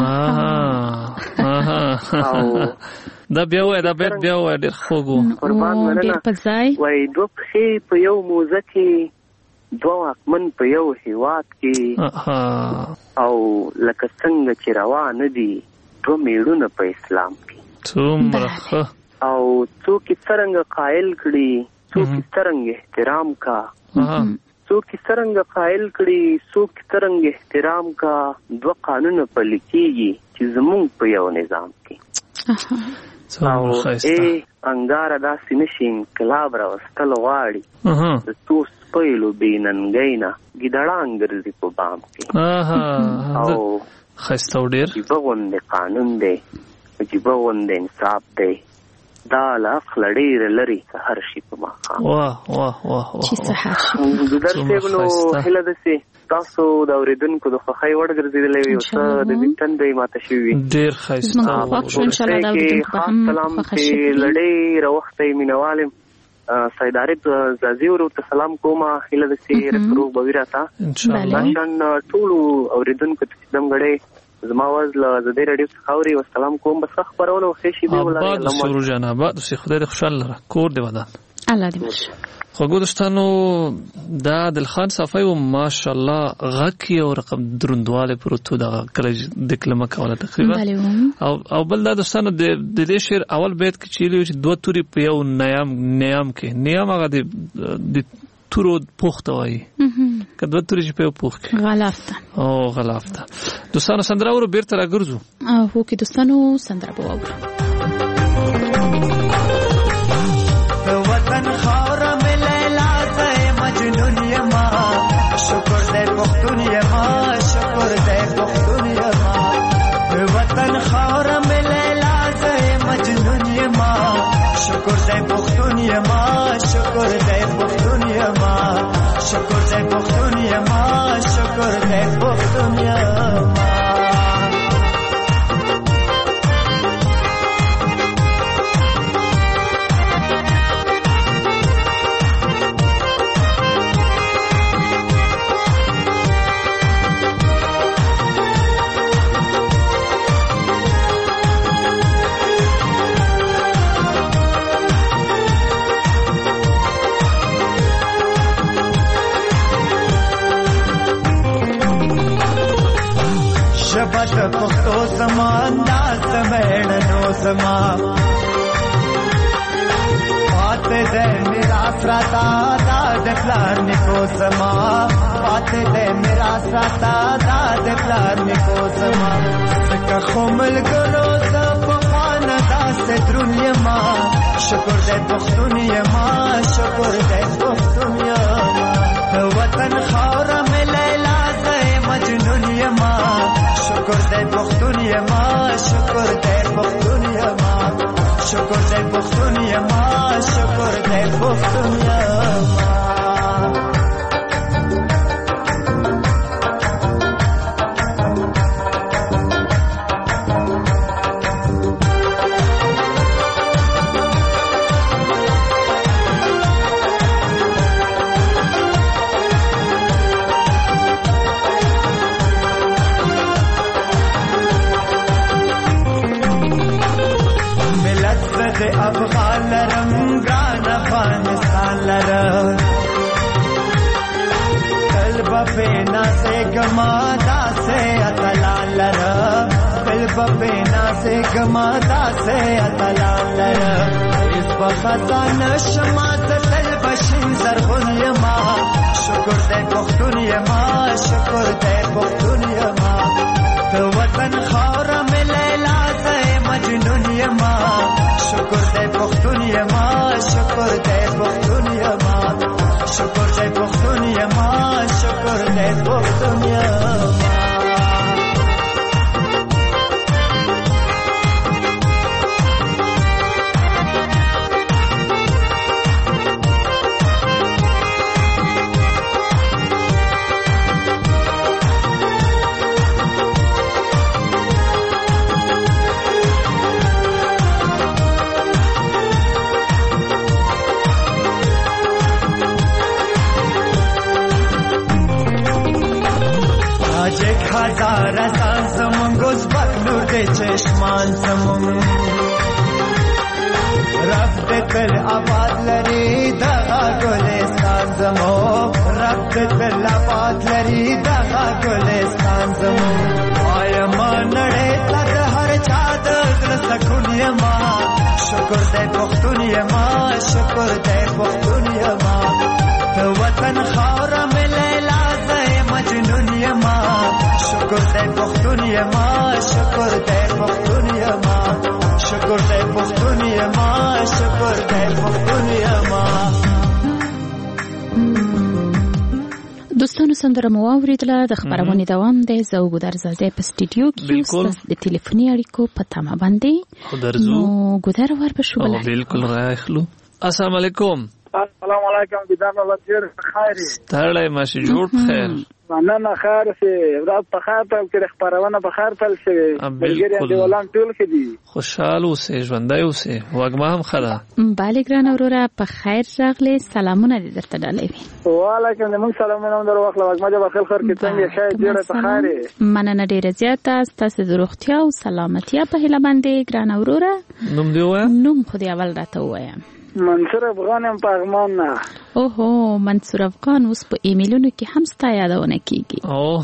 دا بیا وای دا بیت بیا وای ډېر خوږو. قربان مننه. وای دوه پښې په یو موزه کې دوه واکمن په یو هیواد کې او لکه څنګه چې روان دي دوه میړونه په اسلام کې. څومره او څوک څرنګه قائل کړي څوک څرنګه احترام کا څوک څرنګه قائل کړي څوک څرنګه احترام کا دوه قانون پلي کېږي چې زمونږ په یو نظام کې. او انګاره داسې نشي انقلاب راوستل غواړي د څو سپیلو بېننګۍ نه ګیدړان ګرځي په بام کې. او ښایسته و ډېر عجیبه غوندې قانون دی عجیبه غوندې انصاف دی دا له عقله ډېره لرې سهار شي په ماښام. واه واه واه ګودر صاحب نو هیله داسې تاسو د اورېدونکو د خوښۍ وړ ګرځېدلی وي او څه د دې تندی ماته شوي وي. ډېر ښایسته خاص سلام چې له ډېره وخته یې مینهوال یم سید عارف زازي ورته سلام کوم. هیله داسې روغ به وي راته داشان ټولو اورېدونکو ته چې دمګړی زما आवाज له زدې رادیو څخه اوري. والسلام کوم بس خبرونه او ښې شېبې ولرئ. آباد سرور جان آباد اوسې خدای دې خوشحاله لره کور دې ودان. الله دې وکړي. خوږو دوستانو دا دلخان صافی و ماشاءالله غږ یې او رقم دروندوالی پروت و دغه کله د کلمه کوله تقریبا. او بل دا دوستانو د دې شعر اول بیت کې چې ویلي چې دوه تورې په یو نیام کې نیام هغه د تورو پوخته وایي که دوه تورې چې په یو پوخ کې غلافته او غلافته. دوستانو سندره اورو بیرته راګرځو. هو کې دوستانو سندره به واورو. وطن خاوره مې لیلا ته مجنون یما شکر دې پښتون یما شکر دې پښتون یما. وطن خاوره مې لیلا ته مجنون یما شکر دې پښتون یما شکر دې پښتون یما شکر دې پښتون یما شکر دې پښتون یما. شبت پختو زمان داس میڑنو زمان پاتے دے میرا سراتا داد پلار نکو زمان پاتے دے میرا سراتا داد پلار نکو زمان سکا خومل گلو زبان داس درون یما شکر دے پختون یما شکر دے پختون یما. وطن خاورا میں لیلا زے مجنون یما شکر دے پختون یما شکر دے پختون یما شکر دے پختون یما شکر دے پختون یما. افغان لرم ګران افغانستان لرم قلب په ناسه ګما داسه اتلان لرم قلب په ناسه ګما داسه اتلان لرم. اس بخزان شما تل بشین زرغون یما شکر دې پښتون یما شکر دې پښتون یما. وطن خاوره مې لیلا زه مجنون یما شکر دې پښتون یما شکر دې پښتون یما شکر دې پښتون یما شکر دې پښتون یما. رسان زمون گزبک نور ده چشمان زمون رفت دل آباد لری دغا گلستان زمون رفت دل آباد لری دغا گلستان زمون آیا ما نڑے تر ہر چاد سکون یما شکر دے پختون یما شکر دے پختون یما تو وطن خورا ملے لازے مجنون یما شکر دے پختون یما شکر دے پختون یما شکر دے پختون یما شکر دے پختون یما دوستانو سندره مو اوریدله د خبرونې دوام دی زه ګودر زاده په سټوډیو کې ستاسو د ټلیفوني اړیکو په تمه باندې نو ګودر ور په شو بالکل راخلو السلام علیکم السلام علیکم ګودر الله خیر خیر ستړی ماشي جوړ خیر مننه خیر سي رات په خیر ته کې خبرونه په خیر تل شي بلګری دی ولان ټول کې دي خوشاله اوسه ژوندای اوسه وګما هم خلا بالګران اورورا په خیر راغله سلامونه دې درته ډالې وعلیکم موږ سلامونه در واخله وګما جوړ خیر خیر کې څنګه شای ډیره په خیر مننه ډیره زیاته تاسو د روغتیا او سلامتیا په هیله باندې ګران اورورا نوم دی وای نوم خو دې اول راته وایم منصور افغان هم پغمان نه اوهو منصور افغان اوس په ایمیلونو کې هم ستا یادونه کیږي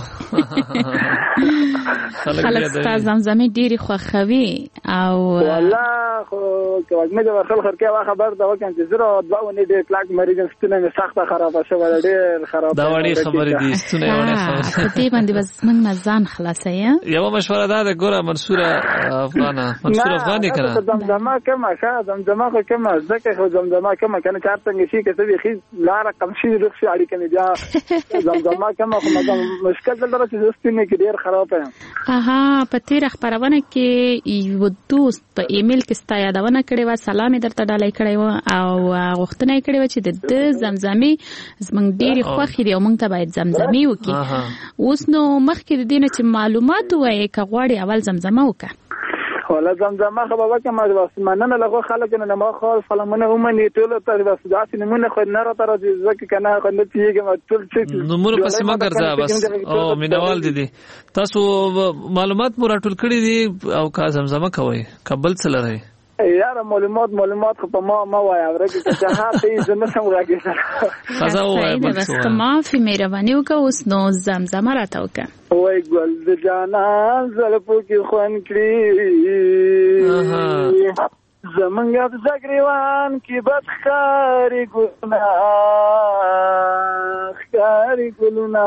خلک ستا زمزمې ډېرې خوښوي او والله خو وګمه د ورخل خرکه وا خبر دا وکړم چې زه دوه ونې ډېر کلاک مریض ستنه مې سخته خرابه شوه ډېر خراب دا وړي خبرې دي ستنه وړي خبرې په دې باندې بس موږ نه ځان خلاصې یو مشوره ده ګوره منصور افغان کنه زمزمه کومه ښه زمزمه خو کومه ځکه خو زمزمه کومه کنه چار څنګه شي کې څه خې لاره کم شي رخصي اړي کنه بیا زمزمه کومه خو مګم مشکل دلته چې ستنه کې ډېر خراب یم په تیر خبرونه کې یو دوست په ایمیل کې ستا یادونه کړې و سلام درته ډالۍ کړی و او غوښتنه یې کړې و چې د زمزمې زمونږ ډېرې خوښې دي او موږ ته باید زمزمې وکړي اوس نو مخکې د دې نه چې معلومات ووایې که غواړې اول زمزمه وکړه ولا زمزمه خو بابا کوم بس مننه لغه خلک نه ما خو فلمونه ومني ټول ته بس داسې نمونه خو نه را تر ځکه کنه خو نه پیږم ټول څه نمونه پس ما ګرځا بس او مینوال دي تاسو معلومات مو راټول کړی دي او کا زمزمه کوي قبل څه لري یار معلومات خو په ما وای اورګه چې هغه ته زنه سم راګی خزا وای بس معافي مهرباني وکړه اوس نو زمزمه راته وکړه وای ګل د جانا زلفو کې خون کړی زمونږ د زګریوان کې بدخاري ګلونه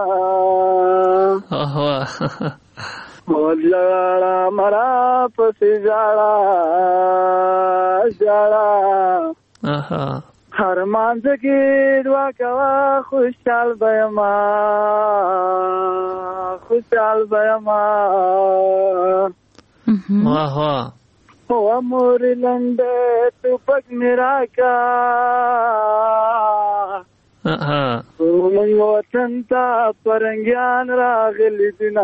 موجاړه مرا پسې جاړه هر مانځ کې دعا کوا خوشحال بېما واه او امور لنده تو پک میرا کا من وطن تا پرنګیان راغلی دینا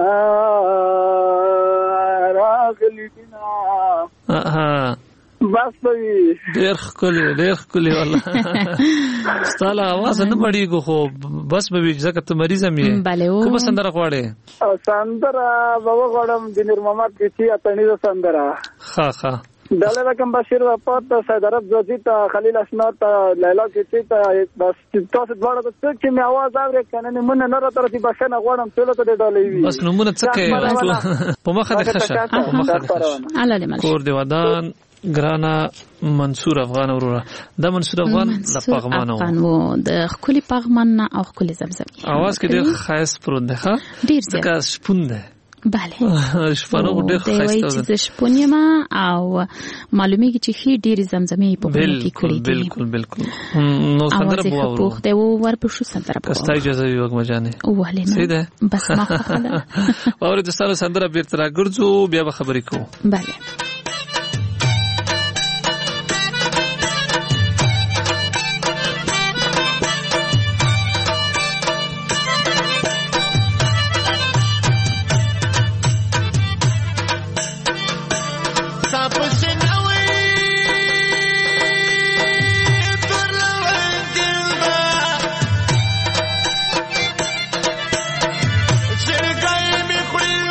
بس ډېر ښکلی والله ستاله आवाज نه مړیږي خو بس به ځکه ته مریض مې کوم سندره غواړې سندره بابا غواړم د نور محمد کیچی اتنی سندره ښه دله رقم بشیر وفات سید عرب زوزی تا خلیل اسناد تا لیلا کیچی تا بس تاسو دواړه څه چې می आवाज اورې کنه نه مونږ نه راته چې بشنه غواړم ټول ته ډالې وي بس نو مونږ څه کوي په مخه د خشه الله دې مل کور دی ودان ګرانا منصور افغان اورورا دا منصور افغان د پغمان او د خولي پغمان او خولي زمزم اواز کې ډېر خاص پروت ده ډېر ځکه شپون ده bale شپانه ډېر خاصه ده د شپونیما او معلومیږي چې هي ډېر زمزمې په خولي کې کړې دي بالکل نو سندره بو اورو په دې ور په شو سندره په کستا اجازه یو مجانه اوله سیده بس ما خپله اور د سندره بیرته راګرځو بیا به خبرې کوو bale Queen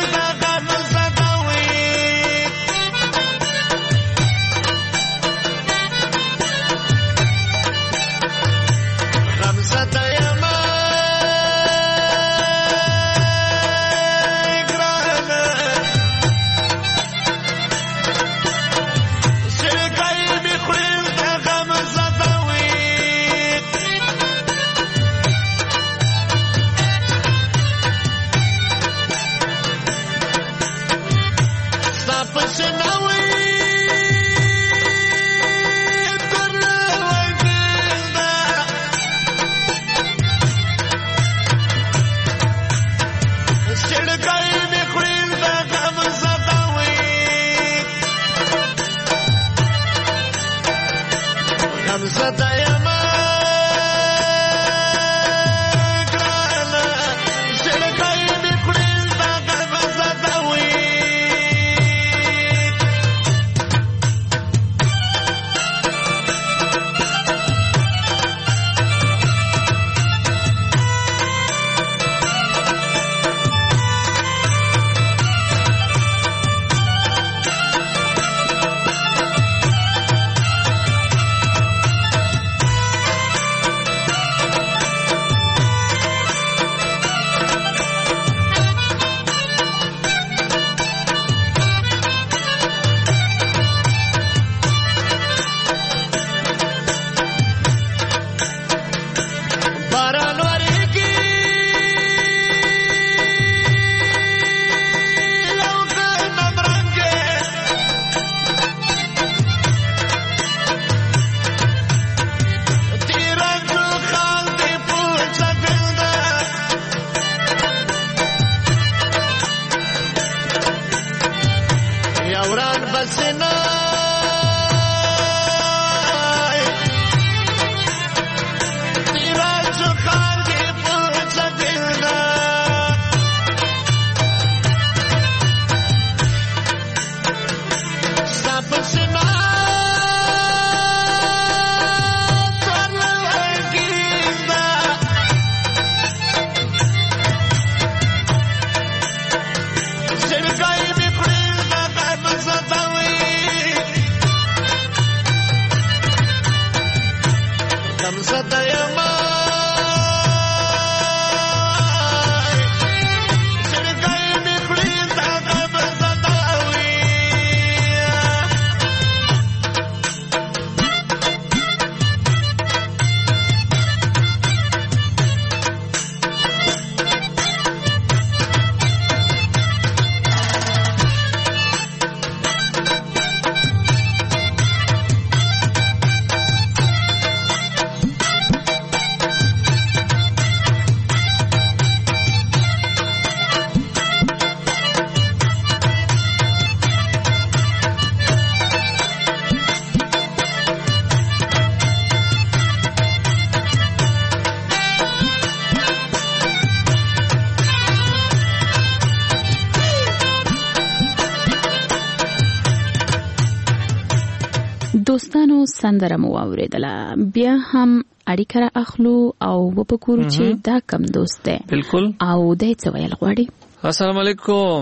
دوستانو سندره مو اوریدله بیا هم اړیکه را اخلو او وپکورو چې دا کم دوست دی بالکل او دای څه ویل غواړي. السلام علیکم.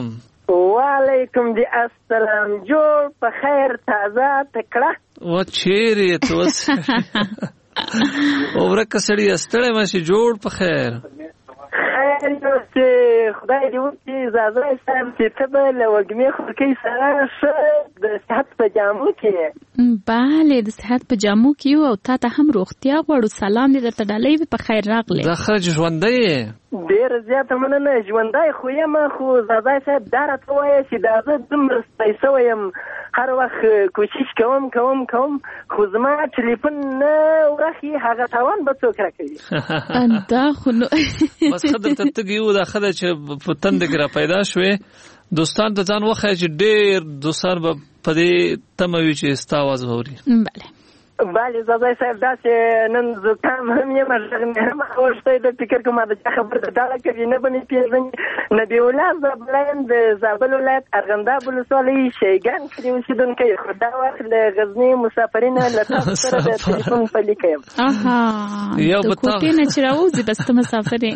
وعلیکم دی السلام. جوړ په خیر تازه تکړه و چیرې ته وس اورکه سړی استړی ماشي جوړ په خیر خیر نو چې خدای دې وکړي زازه سم چې ته به له وږمې خورکۍ سره ښه د صحت په جامو کې بله د صحت په جامو کې یو او تا ته هم روغتیا غواړو. سلام دې درته ډالۍ وي په خیر راغلی. دا خرج ژوندی یې ډېره زیاته مننه. ژوندی خو یم خو زازه صاحب دا راته ووایه چې دا زه دومره ستړی شوی یم هر وخت کوشش کوم خو زما ټلیفون نه ورخي هغه تاوان به څوک راکوي. دا خو نو بس ښه درته تږي وو دا ښه ده چې په تنده کې را پیدا شوې. دوستان ته ځان وښیه چې ډېر دوستان به په دې تمه وي چې ستا اواز واوري. بله زازه صاحب داسې نن زکام هم یم غږ مې هم اوښتی د فکر کوم د چا خبر ته ډاله کوي نه به مې پېژني. نبي الله زابل یم د زابل ولایت ارغنداب ولسوالۍ شیګان کلي اوسېدونکی خو دا وخت له غزني مسافرینه له تاسو سره د تلیفون په لیکه یم. د کوټې نه چې راوځي بس ته مسافر یې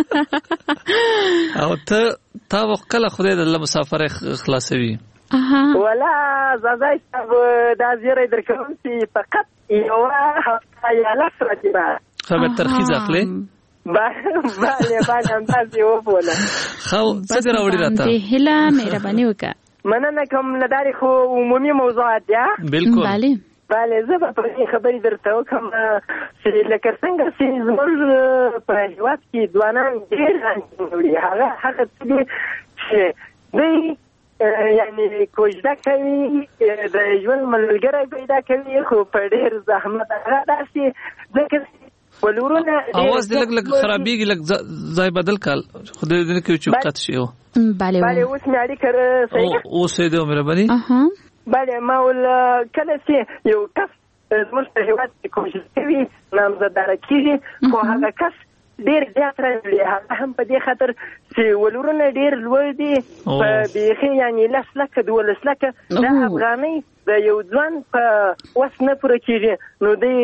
او تا وکله خدای د الله مسافرۍ خلاصوي. ولا زازه صاحب دا زیری درکوم چې فقط یوه هفته یا لس ورځې به خبر ترخیص اخلې. بله همداسې وبوله ښه څه دې راوړي راته هیله مهرباني وکړه. مننه کوم نداري خو عمومي موضوعات دي. بالکل بله زه به په دې خبرې درته وکړم چې لکه څنګه چې زموږ په هېواد کې ځوانان ډېر رانجې وړي هغه څه دي چې دوی یعنی کوژده کوي د ژوند ملګری پیدا کوي خو په ډېر زحمت هغه داسې ځکه ولورونه اواز دې لږ خرابېږي لږ ځای بدل کال خدای دې کې چې وخت شي بله اوس مې اړیکه صحیح اوس دې مهرباني بله ما ول کله چې یو کس زموږ په هېواد کې کوژده کوي نامزداره کېږي خو هغه کس ډېر زیات راځي هغه هم په دې خاطر چې ولورونه ډېر لوړ دي په بیخي یعنی 10 لکه 12 لکه د افغانۍ د یو ځوان په وس نه پوره کېږي نو دی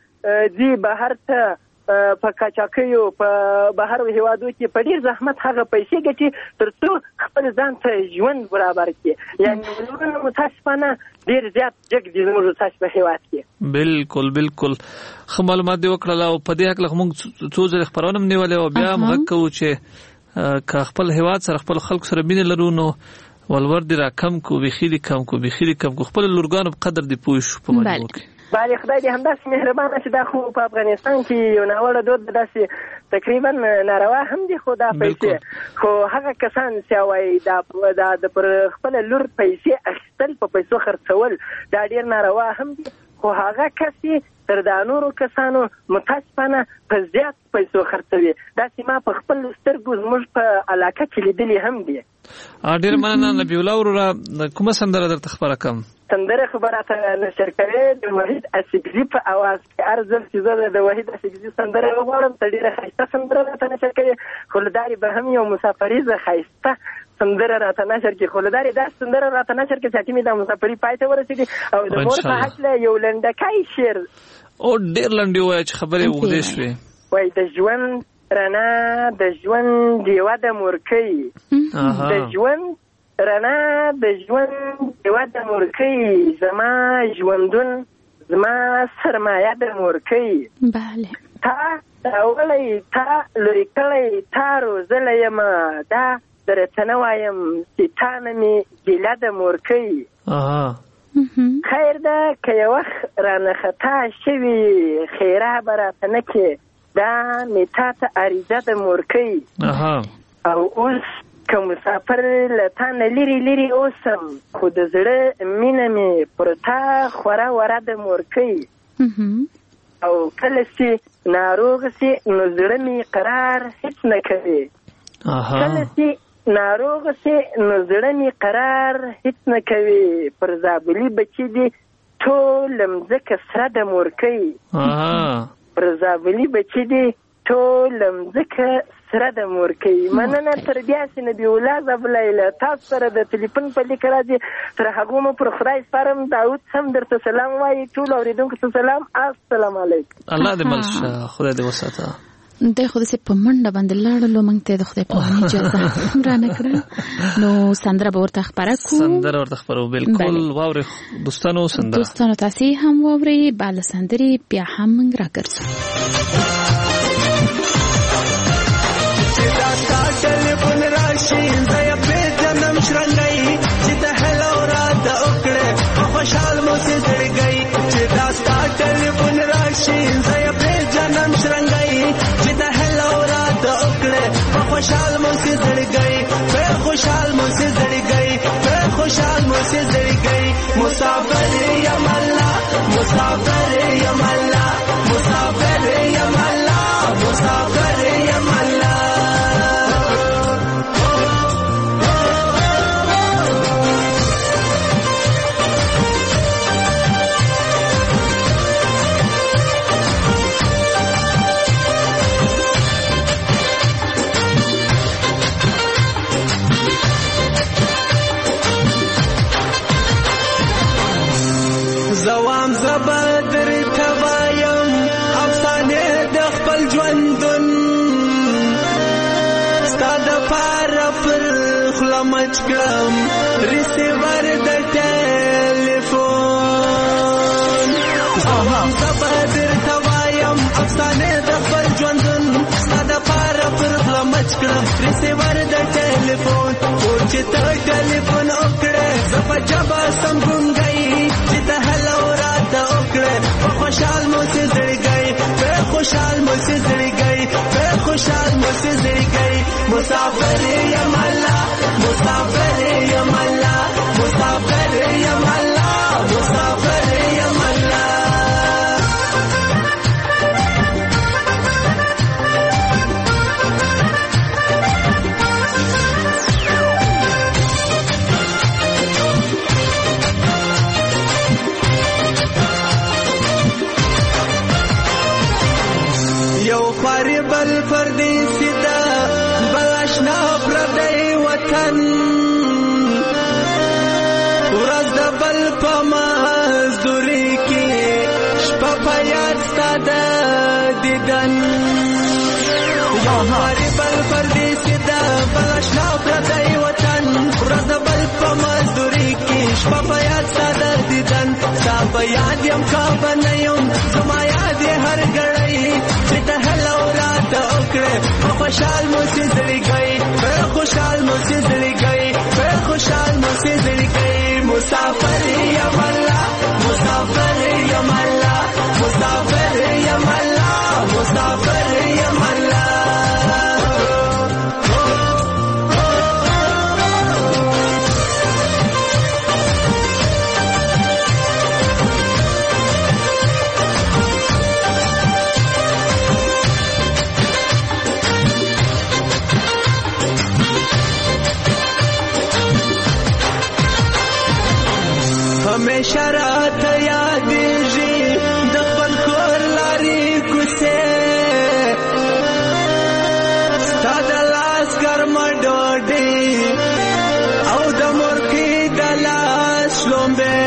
ځي بهر ته په کاچاکیو په بهر هیوادو کې په ډېر زحمت هغه پیسې ګټي تر څو خپل ځان ته ژوند برابر کړي یعنی ولورونه متاسفانه ډېر زیات جګ دي زموږ په هیواد کې بالکل خو معلومات دی وکړل او په دې حق له موږ څو ځله خبرونه نیولې او بیا موږ کوو چې که خپل هیواد سره خپل خلک سره مینه لرو نو ولور دی را کم کو بخیلی کم کو خپل لورګانو په قدر دی پوه شو په باندې وکړي بله خدای دې همداسې مهربانه چې دا خو په افغانستان کې یو ناوړه دود داسې تقریبا ناروا هم دي خو دا پیسې خو هغه کسان چې وایي دا د پر خپل لور پیسې اخیستل په پیسو خرڅول دا ډېر ناروا هم دي خو هغه کس تر دا نورو کسانو متاسفانه په زیات پیسو خرڅوي داسې ما په خپل سترګو زموږ په علاقه کې لیدلې هم دي ډېر مننه نبی الله وروره کومه سندره درته خبره کوم سندره خبره ته نشر کوي د وحید اسګزي په اواز کې ارزل چې زه د وحید اسګزي سندره وغواړم ته ډېره ښایسته سندره راته نشر کوي خلداري به هم یو مسافریزه ښایسته سندره راته نشر کوي خلداري دا سندره راته نشر کوي چې مې د مسافري پای ته ورسېدي او د مور په هکله یو لنډکی شعر او ډېر لنډې وایي چې خبرې اوږدې شوې وایي د ژوند رڼا د ژوند ډېوه د مورکۍ د ژوند رڼا د ژوند ډېوه د مورکۍ زما ژوندون زما سرمایه د مورکۍ بله تا راوړلی تا لرې کړی تا روزلی یمه دا درته نه وایم چې تا نه مې ګیله د مورکۍ خیر ده که یو وخت رانه خطا شوي خیره به راته نه کې دا مې تا ته عریضه د مورکۍ او اوس که مسافر له تا نه لرې اوسم خو د زړه مینه مې پر تا خوره وره د مورکۍ او کله چې ناروغ سي نو زړه مې قرار هیڅ نه کوي کله چې ناروغ سي نو زړه مې قرار هیڅ نه کوي پر زابلي بچي دي ټول مځکه سره د مورکۍ پر زابلي بچي دي ټول مځکه سره د مورکۍ مننه تر بیا چې نبي الله زبلیله تاسو سره د ټلیفون په لیک راځي تر هغه مو پر خدای سپارم داود سم درته سلام وایي ټول اوریدونکو ته سلام السلام علیکم الله دې ملشه خدای دې وساته د خدای په منډه باندې لاړلو مونږ ته د خدای په اجازه را نکړه نو سندره به ورته خبره کو سندره ورته خبرو بالکل واوري دوستانو سندره دوستانو تاسو هم واوري بل سندري بیا هم راګرځو ټلیفون راشي زه په جنم شرنګي چې ته هلو را د اوکړه خوشحال مو سي زړګي چې دا ستا ټلیفون راشي زه په جنم شرنګي چې ته هلو را د اوکړه خوشحال مو سي زړګي په خوشحال مو سي زړګي په خوشحال مو سي زړګي مسافر یم الله مسافر یم الله مسافر یم الله مسافر یم الله زوام زبدر توایم افسانه د خپل ژوندون ستاد پار پر خلمچ کړم ریسیور د ټلیفون زوام زبدر توایم افسانه د خپل ژوندون ستاد پار پر خلمچ کړم ریسیور د ټلیفون او چې ته ټلیفون وکړې زپ جبا سم ګونګي چې ته خوشحال مو سي زړګي په خوشحال مو سي زړګي په خوشحال مو سي زړګي مسافر یم الله مسافر یم الله په مزدوري کې شپه په یاد ستا د دیدن یو هاري بل پردیسي د بل اشنا پردی وطن ورځ د بل په مزدوري کې شپه په یاد ستا د دیدن ستا په یاد یم کعبه نه یم زما یاد یې هر ګړی چې ته هلو راته وکړې په خوشحال مو چې زړګی په خوشحال مو چې زړګی په خوشحال مو چې زړګی مسافر یم الله مسافر یم الله مسافر یم الله مسافر یم الله همیشه راته یادېږي د خپل کور لارې کوڅې ستا د لاس ګرمه ډوډۍ او د مورکۍ د لاس شلومبې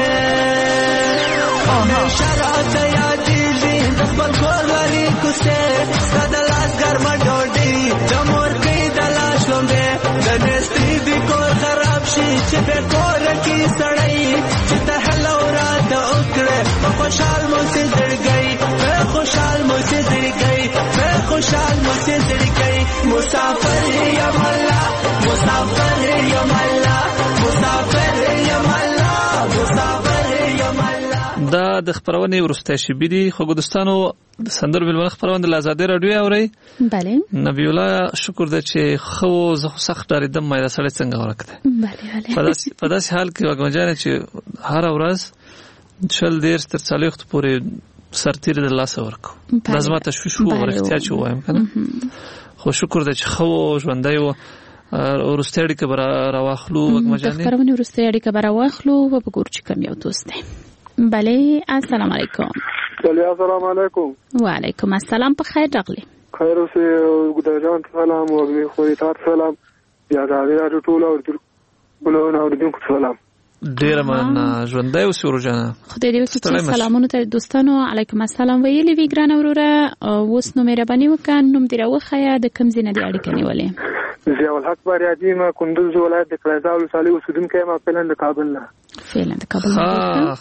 همیشه راته یادېږي د خپل کور لارې کوڅې ستا د لاس ګرمه ډوډۍ د مورکۍ د لاس شلومبې د نېستۍ د کور خراب شي چې بې کوره کې سړی چې ته هلو راته وکړې په خوشحال مو چې زړګی په خوشحال مو چې زړګی په خوشحال مو چې زړګی مسافر یم الله مسافر یم الله مسافر یم الله مسافر یم الله. دا د خبرونې ورسته شبي دي خو ګدستانو د سندر بلبل خبرونه د آزادۍ رادیو اوري. بله نبی الله شکر ده چې خو زه سخت ډاریدم مې دا سړی څنګه ورکړه. بله په داسې حال کې وګمجانه چې هر ورځ شل دیر تر 40 پورې سرتیر د لاس ورکو لازم تشویش وو ورختیا چې وایم کنه خو شکر ده چې خو ژوندۍ و ورسته اړیکه راواخلو وګمجانه خبرونه ورسته اړیکه راواخلو په ګورچ کم یو دوست دی. بله السلام علیکم. بله السلام علیکم. وعلیکم السلام په خیر راغلی. خیر اوسې ګداجان سلام او خو تاسو سلام یا دا ټول اوریدونکو سلام. ډیر مننه ژوندۍ اوسې ورجانه خدای دې وکړي چې سلامونه ته دوستانو علیکم السلام ویلي وی ګران وروره اوس نو مهرباني وکړه نوم دې راوخیا د کوم ځای نه دی اړیکه نیولې. ضیاء الحق بریادی ما کندوز ولایت د قرازا ولسوالۍ اوسیدونکی ما فعلا د کابل نه. فعلا د کابل نه.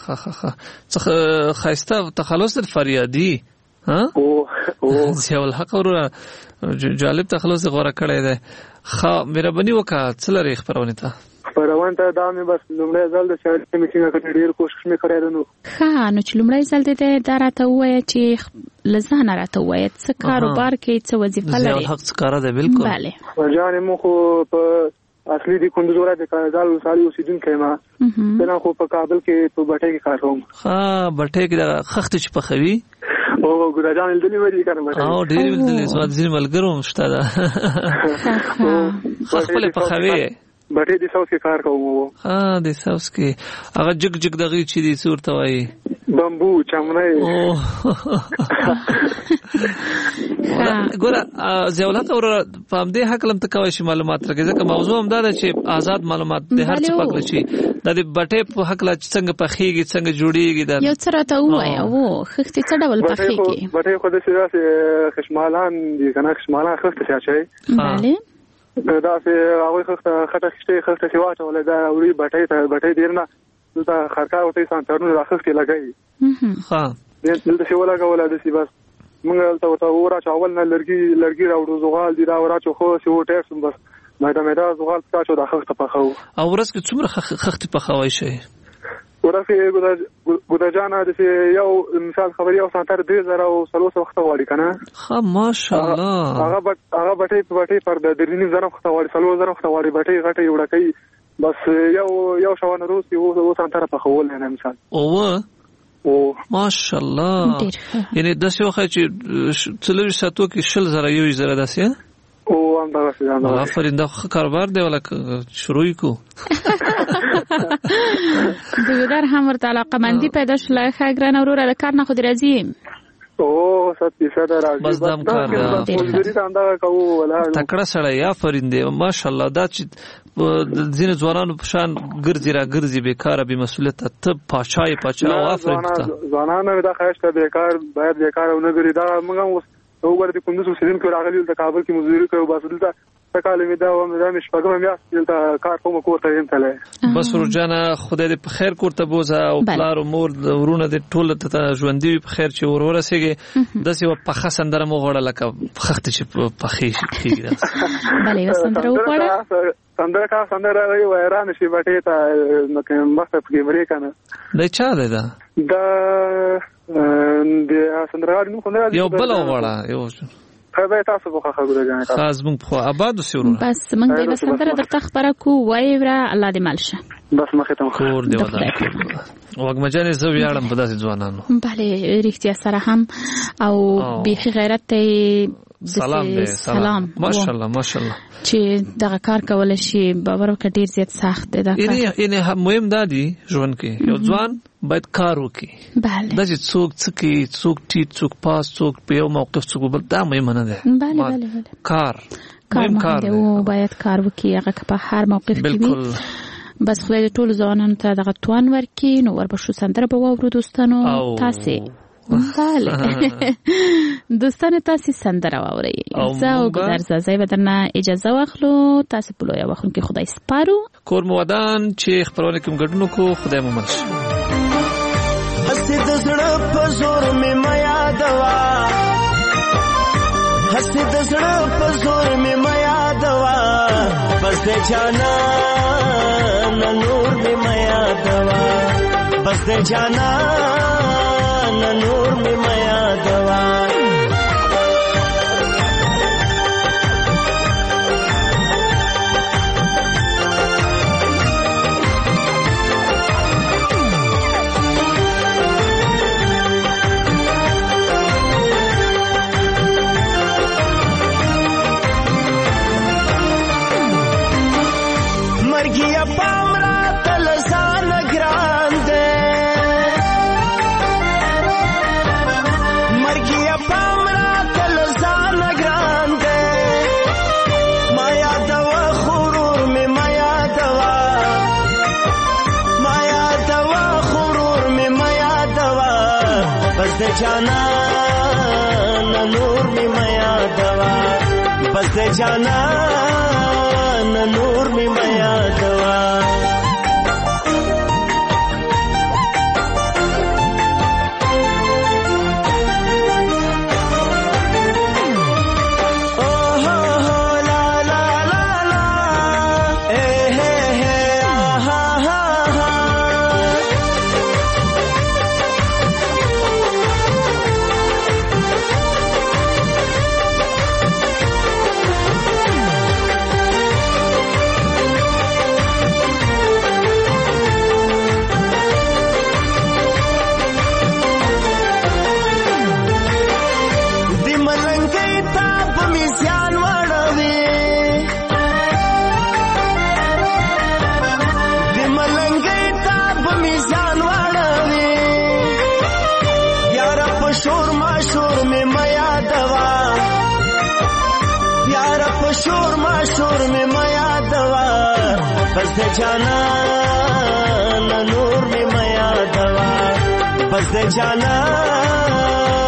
څه خایسته تخلص د فریادی ها او ضیاء الحق وروره جالب تخلص غوړه کړی دی. خا مهرباني وکړه څه لري خبرونه ته خبرونه ته دا مې بس لومړی ځل د شاعر میټینګ کړی ډیر کوشش مې کړی نو ښه نو چې لومړی ځل دې دا راته وایي چې لزانه راته وایي څه کاروبار کې څه وظیفه لري. ضیاء الحق څه کار ده بالکل. bale ورجانې مو خو په اصلي د کندوز ولایت د قرازا ولسوالۍ اوسیدونکی ما نه خو په کابل کې په بټۍ کې کار کوم. ها بټۍ کې د خخت چې پخوي او ګراجان دلې وری کارم او ډېر دلې سواد ځین ملګرو شته دا خپل پخوي بټې د ساوث کې کار کوم. ها د ساوث کې هغه جګ جګ دغه چې دي صورت وایي بامبو چمنه ګوره ضیاء الحق اور په دې حق لم تکوي شي معلومات راکې ځکه موضوع هم دا ده چې آزاد معلومات د هر څه پکړ شي د بټې په حق لا څنګه پخېږي څنګه جوړيږي دا یو څه راته وایي او خختي څه ډول پخېږي. بټې خو د سیاسي خشمالان دي کنه خشمالان خخته شي. bale دا چې هغه خټه خسته واټه ولا دا وړي بټې ډیر نه دا خرکا او ته سانترونه راخستې لګي. ها دلته څه ولا کوله د سی بس موږ ته ورا چاول نه لرګي راوړو زغال دي دا ورا چو خو سی وټه سم بس مېدا زغال تاسو د خخته پخو او ورس کې څومره خخته پخوي شي ورته ګداجان د یو مثال خبري او سانتر 2000 او 300 وخت وړي کنه. ها ماشاءالله هغه بټې پر د درینی زره وخت وړي 300 وخت وړي بټې غټي وړکې بس یو شوان روسي او سانتر پخول نه مثال او ماشاءالله یعنی د څه وخت چې څلور ساتو کې 0.0 یو زره داسې او هم دا څه آفرین دا کاروبار دی ولا شروع کو دغه هم ورته علاقه مندي پیدا شله خاګران وروره د کار نه خو درځي او 100% راځي بس دم کار دی مزدوري دا کوو ولا تکړه سره یا فرینده ماشاءالله دا چې ځینې ځوانانو په شان ګرځي را ګرځي بیکاره بې مسؤلیت ته پاچای پاچا او افرین ته ځوانانو دا خواهش ته بیکار باید بیکاره ونه ګرځي دا موږ هم وګورئ د کندوز سیدن کې راغلي د کابل کې مزدوري کوي بس دلته تکاله می دا و مې مش پګم بیا دلته کار کوم کوته یم تله بس ورجانه خدای دې په خیر کوته بوزه او پلار او مور ورونه دې ټول ته ژوندۍ په خیر چې ورسېږي داسې و په خسندره مو غړه لکه خخت چې په خېږي کېږي بله وسندره وغړه سندره وی وایران شي بټې ته نو کې مخه په کیمرې کنه دا چا دی دا د سندره نو خو نه یو بل وغړه یو خبره تاسو په خبره غواړم خاص مونږ په آباد وسورو بس مونږ به سندره درته خبره کو وایره الله دې مالشه بس مخه ته کور دی ودا وګمجن زو یاړم په داسې ځوانانو بله رښتیا سره هم او به غیرت ته سلام ماشاءالله ماشاءالله چې دغه کار کول شي باور وکړه ډیر زیات سخت دی دا کار یعنی مهم دی ژوند کې یو ځوان باید کار وکړي بله دا چې څوک څکی څوک ټیټ څوک پاس څوک په یو موقف څوک بل دا مهم نه دی بله بله کار مهم دی او باید کار وکړي هغه په هر موقف کې وي بس خدای ټول ځوانانو ته دغه توان ورکړي نو ورپسې سندره به واورو دوستانو تاسو بله دوستانو تاسو سندره واورئ زه او ګدر زازای به درنه اجازه واخلو تاسو په لویه وخت کې خدای سپارو کور مو ودان چې خبرونه کوم ګډونو کو خدای مو مل شي هستی د زړه په زور مې ما یادوا هستی د زړه په زور مې ما یادوا بس د جانا نور مې ما یادوا بس د جانا نور می میا دوا مرګیا پامرا تلسان ګرانده بس جانا نور می میا دوا بس جانا نور می میا دوا شور میں میا دوا بس دے جانا نور میں میا دوا بس دے جانا